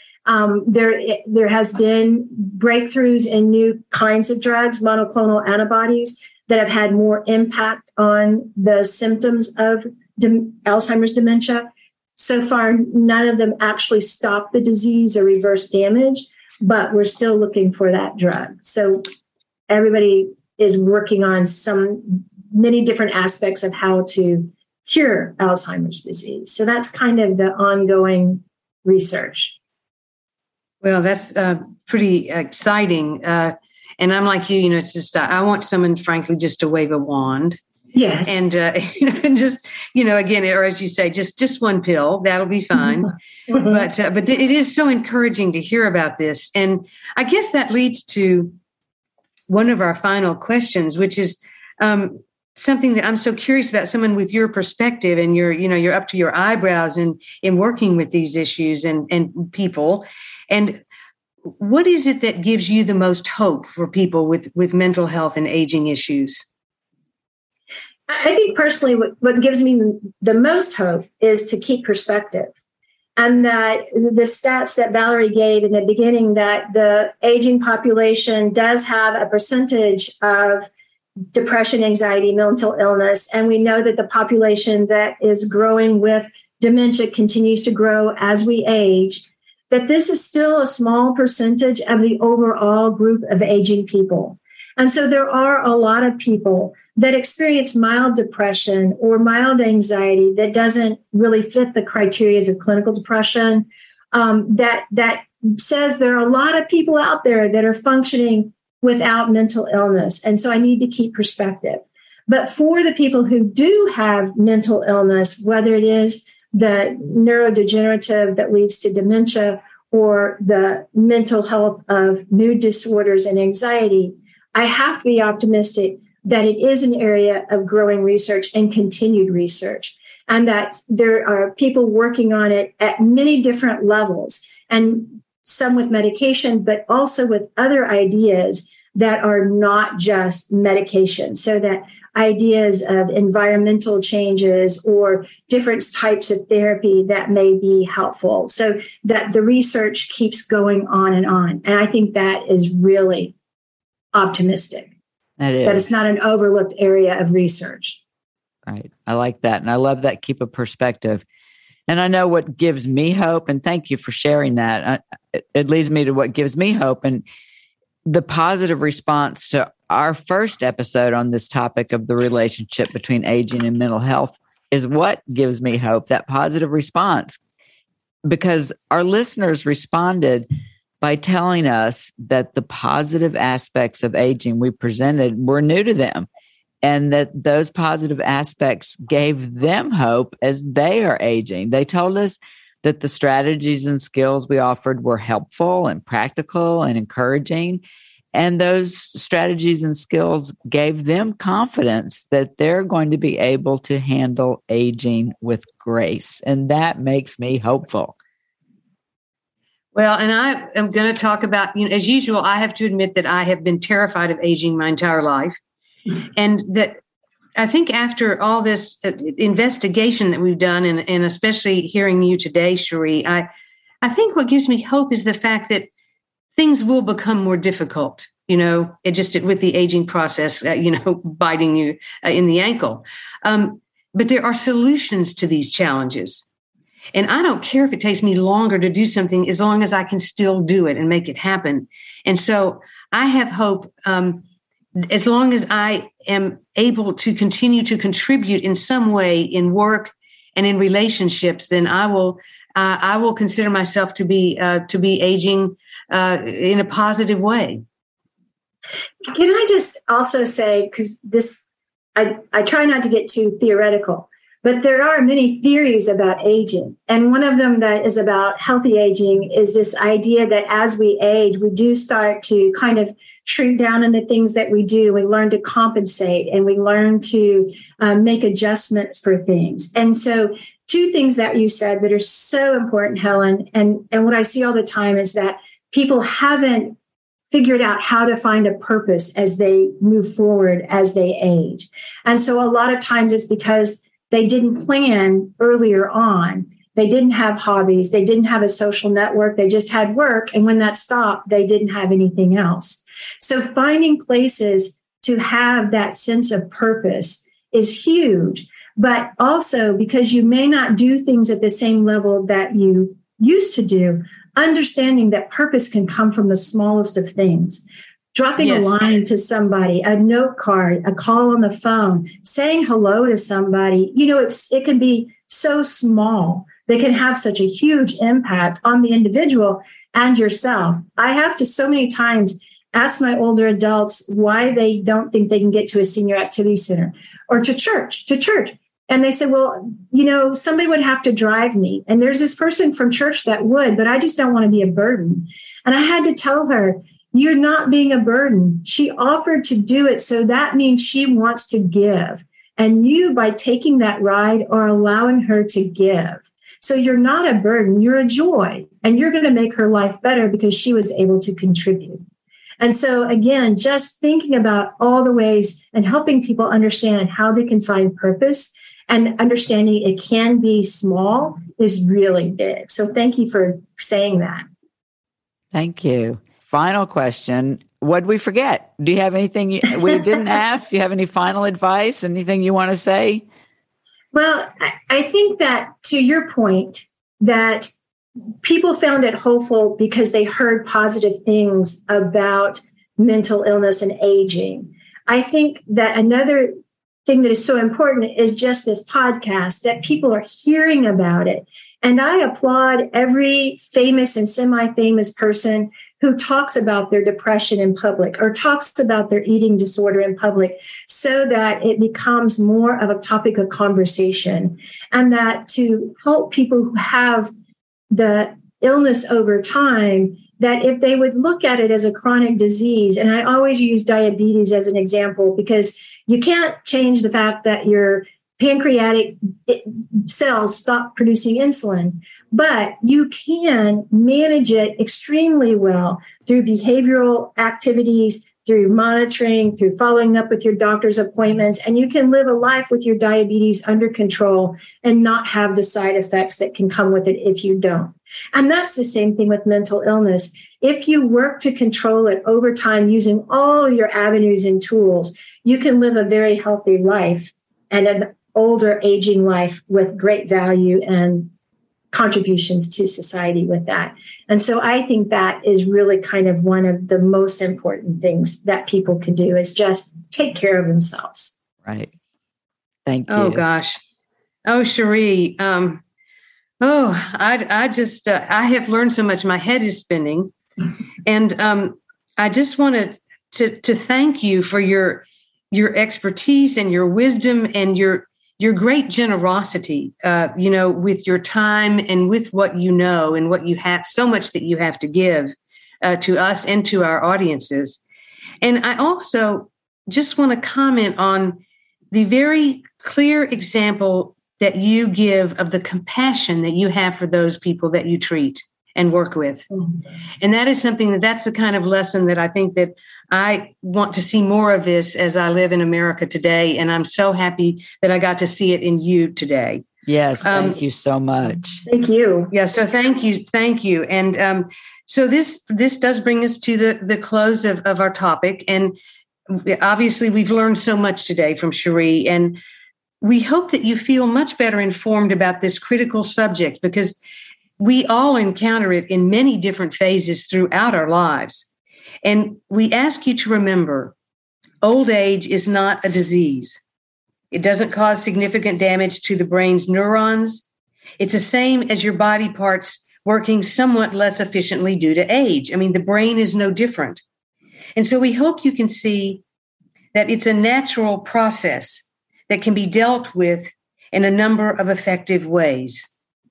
There has been breakthroughs in new kinds of drugs, monoclonal antibodies, that have had more impact on the symptoms of Alzheimer's dementia. So far, none of them actually stop the disease or reverse damage, but we're still looking for that drug. So everybody is working on many different aspects of how to cure Alzheimer's disease. So that's kind of the ongoing research. Well, that's pretty exciting. And I'm like you, it's just, I want someone, frankly, just to wave a wand. Yes. And, and just, again, or as you say, just one pill, that'll be fine. Mm-hmm. But it is so encouraging to hear about this. And I guess that leads to one of our final questions, which is something that I'm so curious about, someone with your perspective, and you're up to your eyebrows in working with these issues and people. And what is it that gives you the most hope for people with mental health and aging issues? I think personally, what gives me the most hope is to keep perspective. And that the stats that Valerie gave in the beginning, that the aging population does have a percentage of depression, anxiety, mental illness. And we know that the population that is growing with dementia continues to grow as we age, that this is still a small percentage of the overall group of aging people. And so there are a lot of people that experience mild depression or mild anxiety that doesn't really fit the criteria of clinical depression, that says there are a lot of people out there that are functioning without mental illness. And so I need to keep perspective. But for the people who do have mental illness, whether it is the neurodegenerative that leads to dementia or the mental health of mood disorders and anxiety, I have to be optimistic that it is an area of growing research and continued research, and that there are people working on it at many different levels, and some with medication, but also with other ideas that are not just medication. So that ideas of environmental changes or different types of therapy that may be helpful, so that the research keeps going on. And I think that is really optimistic. That it's not an overlooked area of research. Right. I like that. And I love that keep a perspective. And I know what gives me hope, and thank you for sharing that. It leads me to what gives me hope. And the positive response to our first episode on this topic of the relationship between aging and mental health is what gives me hope, that positive response, because our listeners responded by telling us that the positive aspects of aging we presented were new to them. and that those positive aspects gave them hope as they are aging. They told us that the strategies and skills we offered were helpful and practical and encouraging. And those strategies and skills gave them confidence that they're going to be able to handle aging with grace. And that makes me hopeful. Well, and I am going to talk about, as usual, I have to admit that I have been terrified of aging my entire life. And that I think after all this investigation that we've done, and especially hearing you today, Cherie, I think what gives me hope is the fact that things will become more difficult, with the aging process, biting you in the ankle. But there are solutions to these challenges. And I don't care if it takes me longer to do something as long as I can still do it and make it happen. And so I have hope as long as I am able to continue to contribute in some way in work and in relationships, then I will consider myself to be aging in a positive way. Can I just also say, because I try not to get too theoretical, but there are many theories about aging. And one of them that is about healthy aging is this idea that as we age, we do start to kind of shrink down in the things that we do. We learn to compensate and we learn to make adjustments for things. And so two things that you said that are so important, Helen, and what I see all the time is that people haven't figured out how to find a purpose as they move forward, as they age. And so a lot of times it's because they didn't plan earlier on. They didn't have hobbies. They didn't have a social network. They just had work. And when that stopped, they didn't have anything else. So finding places to have that sense of purpose is huge. But also because you may not do things at the same level that you used to do, understanding that purpose can come from the smallest of things. Dropping a line to somebody, a note card, a call on the phone, saying hello to somebody, it can be so small. They can have such a huge impact on the individual and yourself. I have to so many times ask my older adults why they don't think they can get to a senior activity center or to church. And they say, well, somebody would have to drive me. And there's this person from church that would, but I just don't want to be a burden. And I had to tell her, you're not being a burden. She offered to do it. So that means she wants to give. And you, by taking that ride, are allowing her to give. So you're not a burden, you're a joy. And you're going to make her life better because she was able to contribute. And so again, just thinking about all the ways and helping people understand how they can find purpose and understanding it can be small is really big. So thank you for saying that. Thank you. Final question. What did we forget? Do you have anything we didn't ask? Do you have any final advice? Anything you want to say? Well, I think that to your point, that people found it hopeful because they heard positive things about mental illness and aging. I think that another thing that is so important is just this podcast, that people are hearing about it. And I applaud every famous and semi-famous person who talks about their depression in public or talks about their eating disorder in public so that it becomes more of a topic of conversation, and that to help people who have the illness over time, that if they would look at it as a chronic disease, and I always use diabetes as an example because you can't change the fact that your pancreatic cells stop producing insulin, but you can manage it extremely well through behavioral activities, through monitoring, through following up with your doctor's appointments, and you can live a life with your diabetes under control and not have the side effects that can come with it if you don't. And that's the same thing with mental illness. If you work to control it over time using all your avenues and tools, you can live a very healthy life and an older aging life with great value and contributions to society with that. And so I think that is really kind of one of the most important things that people can do is just take care of themselves. Right. Thank you. Oh, gosh. Oh, Cherie. I have learned so much. My head is spinning. And I just wanted to thank you for your your expertise and your wisdom and your great generosity, with your time and with what you know and what you have, so much that you have to give to us and to our audiences. And I also just want to comment on the very clear example that you give of the compassion that you have for those people that you treat and work with. Mm-hmm. And that is something that's the kind of lesson that I think that I want to see more of this as I live in America today. And I'm so happy that I got to see it in you today. Yes. Thank you so much. Thank you. Yeah. So thank you. Thank you. And so this does bring us to the close of our topic. And obviously we've learned so much today from Cherie, and we hope that you feel much better informed about this critical subject, because we all encounter it in many different phases throughout our lives. And we ask you to remember, old age is not a disease. It doesn't cause significant damage to the brain's neurons. It's the same as your body parts working somewhat less efficiently due to age. I mean, the brain is no different. And so we hope you can see that it's a natural process that can be dealt with in a number of effective ways.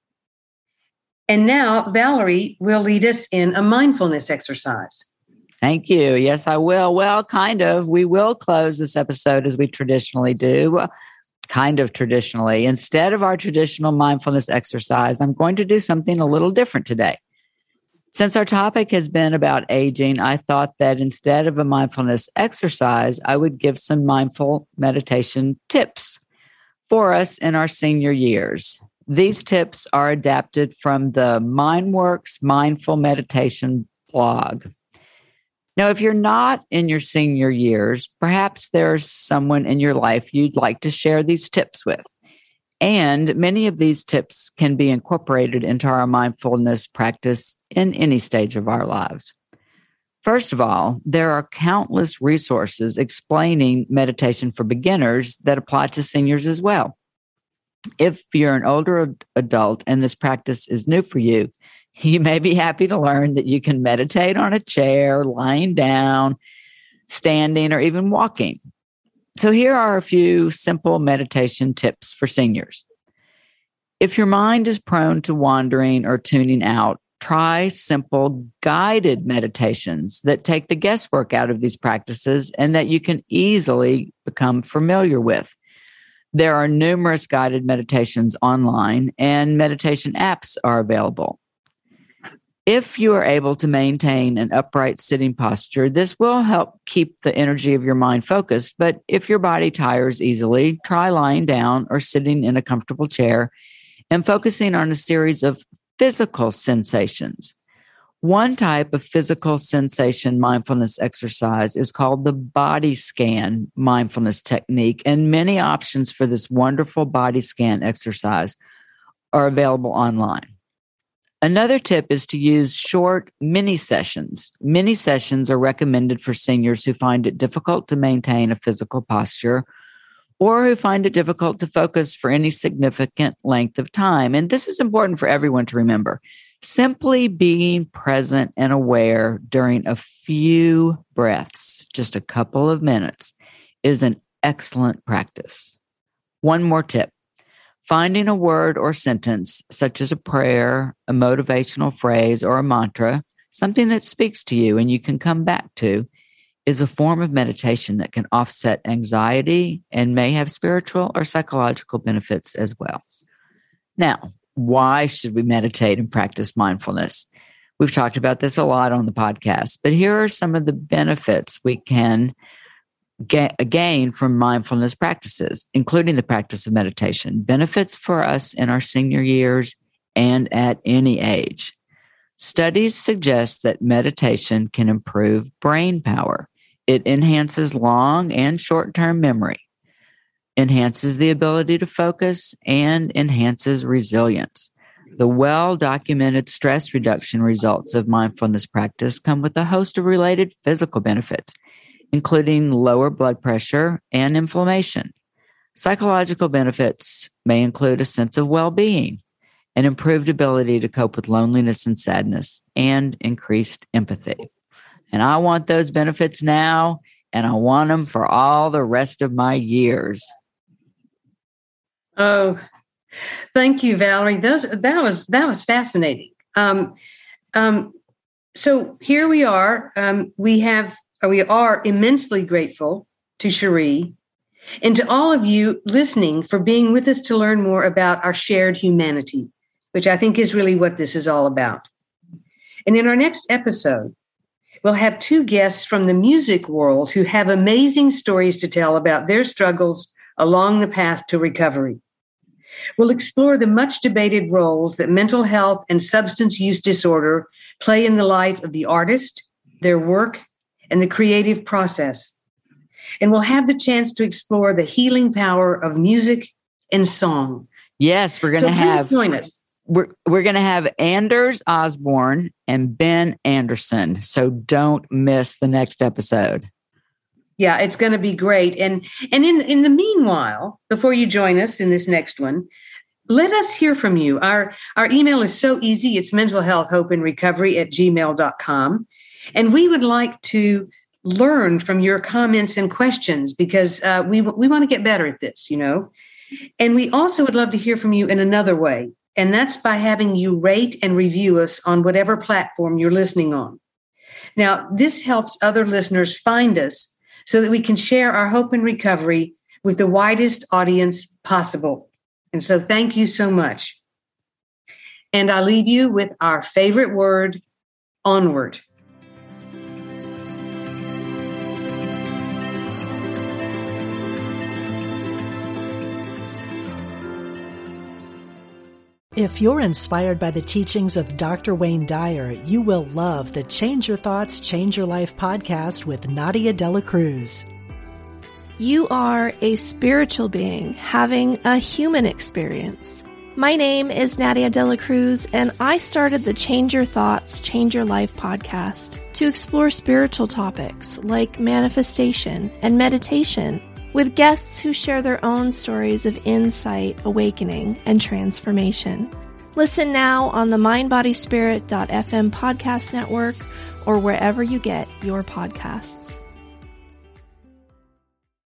And now Valerie will lead us in a mindfulness exercise. Thank you. Yes, I will. Well, kind of. We will close this episode as we traditionally do. Kind of traditionally. Instead of our traditional mindfulness exercise, I'm going to do something a little different today. Since our topic has been about aging, I thought that instead of a mindfulness exercise, I would give some mindful meditation tips for us in our senior years. These tips are adapted from the MindWorks Mindful Meditation blog. Now, if you're not in your senior years, perhaps there's someone in your life you'd like to share these tips with. And many of these tips can be incorporated into our mindfulness practice in any stage of our lives. First of all, there are countless resources explaining meditation for beginners that apply to seniors as well. If you're an older adult and this practice is new for you, you may be happy to learn that you can meditate on a chair, lying down, standing, or even walking. So here are a few simple meditation tips for seniors. If your mind is prone to wandering or tuning out, try simple guided meditations that take the guesswork out of these practices and that you can easily become familiar with. There are numerous guided meditations online, and meditation apps are available. If you are able to maintain an upright sitting posture, this will help keep the energy of your mind focused. But if your body tires easily, try lying down or sitting in a comfortable chair and focusing on a series of physical sensations. One type of physical sensation mindfulness exercise is called the body scan mindfulness technique, and many options for this wonderful body scan exercise are available online. Another tip is to use short mini sessions. Mini sessions are recommended for seniors who find it difficult to maintain a physical posture or who find it difficult to focus for any significant length of time. And this is important for everyone to remember. Simply being present and aware during a few breaths, just a couple of minutes, is an excellent practice. One more tip. Finding a word or sentence, such as a prayer, a motivational phrase, or a mantra, something that speaks to you and you can come back to, is a form of meditation that can offset anxiety and may have spiritual or psychological benefits as well. Now, why should we meditate and practice mindfulness? We've talked about this a lot on the podcast, but here are some of the benefits we can gain from mindfulness practices, including the practice of meditation. Benefits for us in our senior years and at any age. Studies suggest that meditation can improve brain power. It enhances long and short-term memory, enhances the ability to focus, and enhances resilience. The well-documented stress reduction results of mindfulness practice come with a host of related physical benefits, including lower blood pressure and inflammation. Psychological benefits may include a sense of well-being, an improved ability to cope with loneliness and sadness, and increased empathy. And I want those benefits now, and I want them for all the rest of my years. Oh, thank you, Valerie. That was fascinating. So here we are. We are immensely grateful to Cherie and to all of you listening for being with us to learn more about our shared humanity, which I think is really what this is all about. And in our next episode, we'll have two guests from the music world who have amazing stories to tell about their struggles along the path to recovery. We'll explore the much debated roles that mental health and substance use disorder play in the life of the artist, their work, and the creative process. And we'll have the chance to explore the healing power of music and song. Yes, we're going to have. Join us. We're going to have Anders Osborne and Ben Anderson. So don't miss the next episode. Yeah, it's going to be great. And in the meanwhile, before you join us in this next one, let us hear from you. Our email is so easy. It's mentalhealthhopeandrecovery@gmail.com. And we would like to learn from your comments and questions because we want to get better at this, And we also would love to hear from you in another way. And that's by having you rate and review us on whatever platform you're listening on. Now, this helps other listeners find us so that we can share our hope and recovery with the widest audience possible. And so thank you so much. And I leave you with our favorite word, onward. If you're inspired by the teachings of Dr. Wayne Dyer, you will love the Change Your Thoughts, Change Your Life podcast with Nadia Dela Cruz. You are a spiritual being having a human experience. My name is Nadia Dela Cruz, and I started the Change Your Thoughts, Change Your Life podcast to explore spiritual topics like manifestation and meditation with guests who share their own stories of insight, awakening, and transformation. Listen now on the mindbodyspirit.fm podcast network or wherever you get your podcasts.